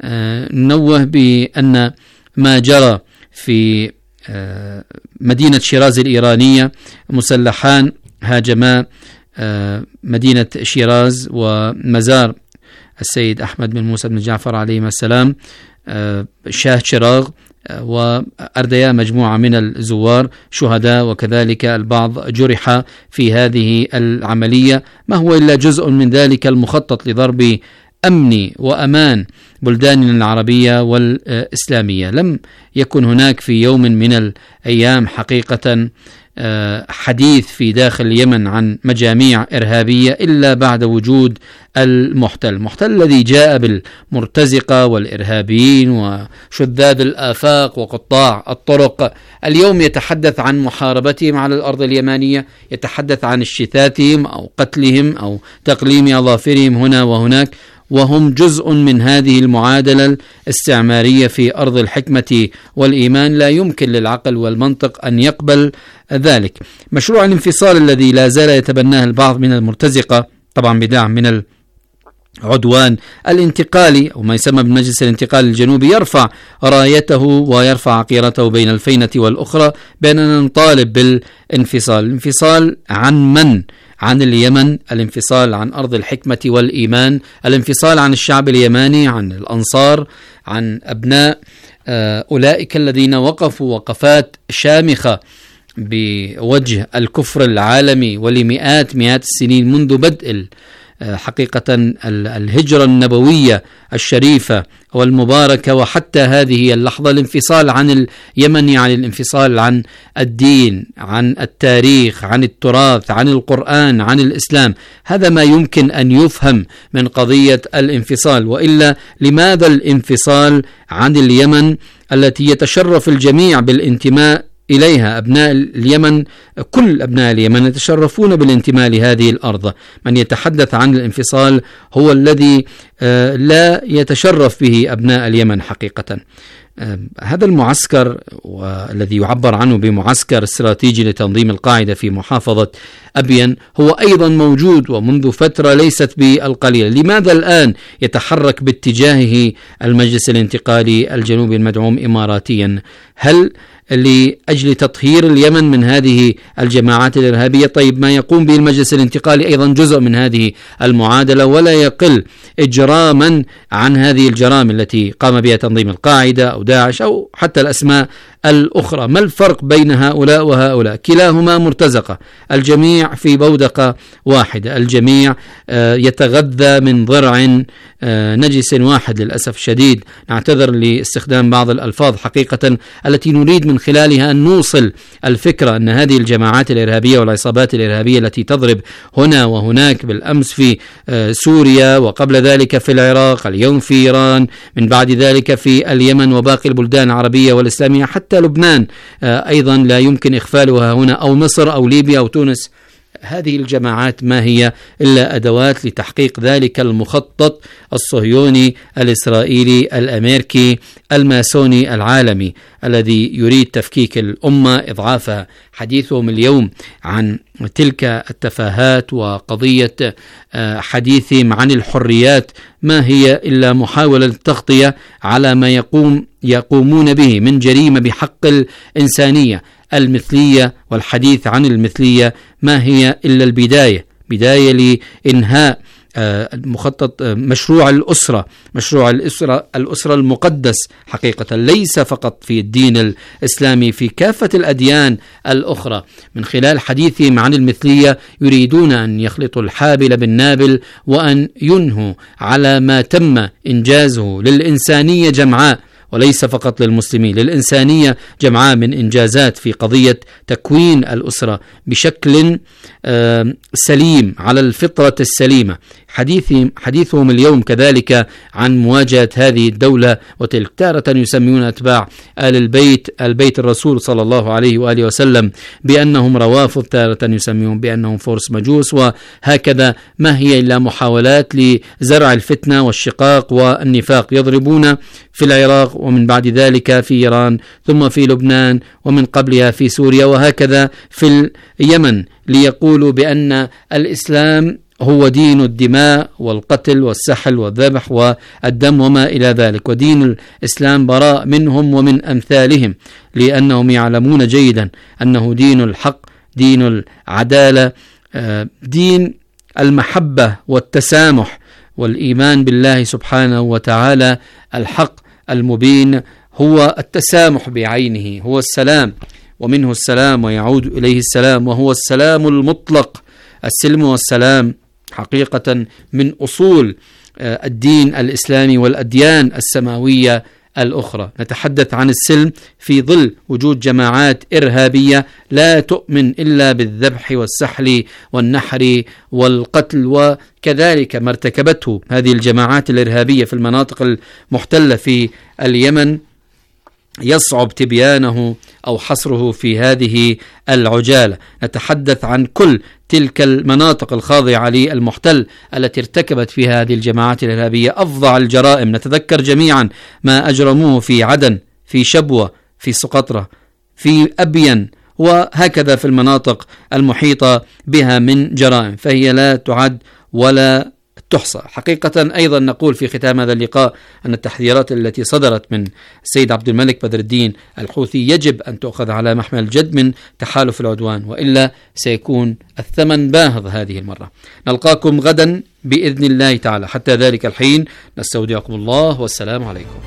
ننوه بأن ما جرى في مدينة شيراز الإيرانية، مسلحان هاجما مدينة شيراز ومزار السيد أحمد بن موسى بن جعفر عليه السلام شاه شراغ، وأرديا مجموعة من الزوار شهداء، وكذلك البعض جرح في هذه العملية، ما هو إلا جزء من ذلك المخطط لضرب أمن وأمان بلداننا العربية والإسلامية. لم يكن هناك في يوم من الأيام حقيقة حديث في داخل اليمن عن مجاميع إرهابية إلا بعد وجود المحتل، المحتل الذي جاء بالمرتزقة والإرهابيين وشذاذ الآفاق وقطاع الطرق. اليوم يتحدث عن محاربتهم على الأرض اليمانية، يتحدث عن اشتتاتهم أو قتلهم أو تقليم أظافرهم هنا وهناك، وهم جزء من هذه المعادلة الاستعمارية في أرض الحكمة والإيمان. لا يمكن للعقل والمنطق أن يقبل ذلك. مشروع الانفصال الذي لا زال يتبناه البعض من المرتزقة، طبعا بدعم من العدوان الانتقالي أو ما يسمى بالمجلس الانتقالي الجنوبي، يرفع رايته ويرفع عقيرته بين الفينة والأخرى بأننا نطالب بالانفصال. الانفصال عن من؟ عن اليمن، الانفصال عن أرض الحكمة والإيمان، الانفصال عن الشعب اليماني، عن الأنصار، عن أبناء أولئك الذين وقفوا وقفات شامخة بوجه الكفر العالمي ولمئات مئات السنين منذ بدء حقيقة الهجرة النبوية الشريفة والمباركة وحتى هذه اللحظة. الانفصال عن اليمن يعني الانفصال عن الدين، عن التاريخ، عن التراث، عن القرآن، عن الإسلام. هذا ما يمكن أن يفهم من قضية الانفصال. وإلا لماذا الانفصال عن اليمن التي يتشرف الجميع بالانتماء إليها؟ أبناء اليمن، كل أبناء اليمن يتشرفون بالانتماء لهذه الأرض. من يتحدث عن الانفصال هو الذي لا يتشرف به أبناء اليمن حقيقة. هذا المعسكر والذي يعبر عنه بمعسكر استراتيجي لتنظيم القاعدة في محافظة أبين هو أيضا موجود ومنذ فترة ليست بالقليلة. لماذا الآن يتحرك باتجاهه المجلس الانتقالي الجنوبي المدعوم إماراتيا؟ هل لأجل تطهير اليمن من هذه الجماعات الإرهابية؟ طيب ما يقوم به المجلس الانتقالي أيضا جزء من هذه المعادلة، ولا يقل إجراما عن هذه الجرائم التي قام بها تنظيم القاعدة أو داعش أو حتى الأسماء الأخرى. ما الفرق بين هؤلاء وهؤلاء؟ كلاهما مرتزقة، الجميع في بودقة واحدة، الجميع يتغذى من ضرع نجس واحد. للأسف الشديد نعتذر لاستخدام بعض الألفاظ حقيقة التي نريد من خلالها أن نوصل الفكرة أن هذه الجماعات الإرهابية والعصابات الإرهابية التي تضرب هنا وهناك، بالأمس في سوريا وقبل ذلك في العراق، اليوم في إيران، من بعد ذلك في اليمن وباقي البلدان العربية والإسلامية، حتى لبنان أيضا لا يمكن إغفالها هنا، أو مصر أو ليبيا أو تونس. هذه الجماعات ما هي إلا أدوات لتحقيق ذلك المخطط الصهيوني الإسرائيلي الأمريكي الماسوني العالمي الذي يريد تفكيك الأمة، إضعافها. حديثهم اليوم عن تلك التفاهات وقضية حديثهم عن الحريات ما هي إلا محاولة التغطية على ما يقوم يقومون به من جريمة بحق الإنسانية. المثلية والحديث عن المثلية ما هي إلا البداية، بداية لإنهاء مخطط مشروع الأسرة، مشروع الأسرة الأسرة المقدس حقيقة، ليس فقط في الدين الإسلامي، في كافة الأديان الأخرى. من خلال حديثهم عن المثلية يريدون أن يخلطوا الحابل بالنابل وأن ينهوا على ما تم إنجازه للإنسانية جمعاء، وليس فقط للمسلمين، للإنسانية جمعاء من إنجازات في قضية تكوين الأسرة بشكل سليم على الفطرة السليمة. حديثهم, حديثهم اليوم كذلك عن مواجهة هذه الدولة وتلك. تارة يسمون أتباع آل البيت البيت الرسول صلى الله عليه وآله وسلم بأنهم روافض، تارة يسمون بأنهم فرس مجوس، وهكذا. ما هي إلا محاولات لزرع الفتنة والشقاق والنفاق. يضربون في العراق ومن بعد ذلك في إيران، ثم في لبنان، ومن قبلها في سوريا، وهكذا في اليمن، ليقولوا بأن الإسلام هو دين الدماء والقتل والسحل والذبح والدم وما إلى ذلك، ودين الإسلام براء منهم ومن أمثالهم، لأنهم يعلمون جيدا أنه دين الحق، دين العدالة، دين المحبة والتسامح والإيمان بالله سبحانه وتعالى. الحق المبين هو التسامح بعينه، هو السلام، ومنه السلام ويعود إليه السلام، وهو السلام المطلق. السلم والسلام حقيقة من أصول الدين الإسلامي والأديان السماوية الأخرى. نتحدث عن السلم في ظل وجود جماعات إرهابية لا تؤمن إلا بالذبح والسحل والنحر والقتل، وكذلك ما ارتكبته هذه الجماعات الإرهابية في المناطق المحتلة في اليمن يصعب تبيانه أو حصره في هذه العجالة. نتحدث عن كل تلك المناطق الخاضعة للمحتل التي ارتكبت فيها هذه الجماعات الإرهابية أفظع الجرائم. نتذكر جميعا ما أجرموه في عدن، في شبوة، في سقطرى، في أبين، وهكذا في المناطق المحيطة بها من جرائم، فهي لا تعد ولا تحصى. حقيقة أيضا نقول في ختام هذا اللقاء أن التحذيرات التي صدرت من السيد عبد الملك بدر الدين الحوثي يجب أن تؤخذ على محمل الجد من تحالف العدوان، وإلا سيكون الثمن باهظ هذه المرة. نلقاكم غدا بإذن الله تعالى، حتى ذلك الحين نستودعكم الله والسلام عليكم.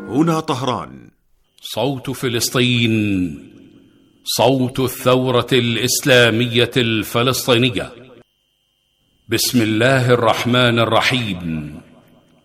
هنا طهران. صوت فلسطين، صوت الثورة الإسلامية الفلسطينية. بسم الله الرحمن الرحيم.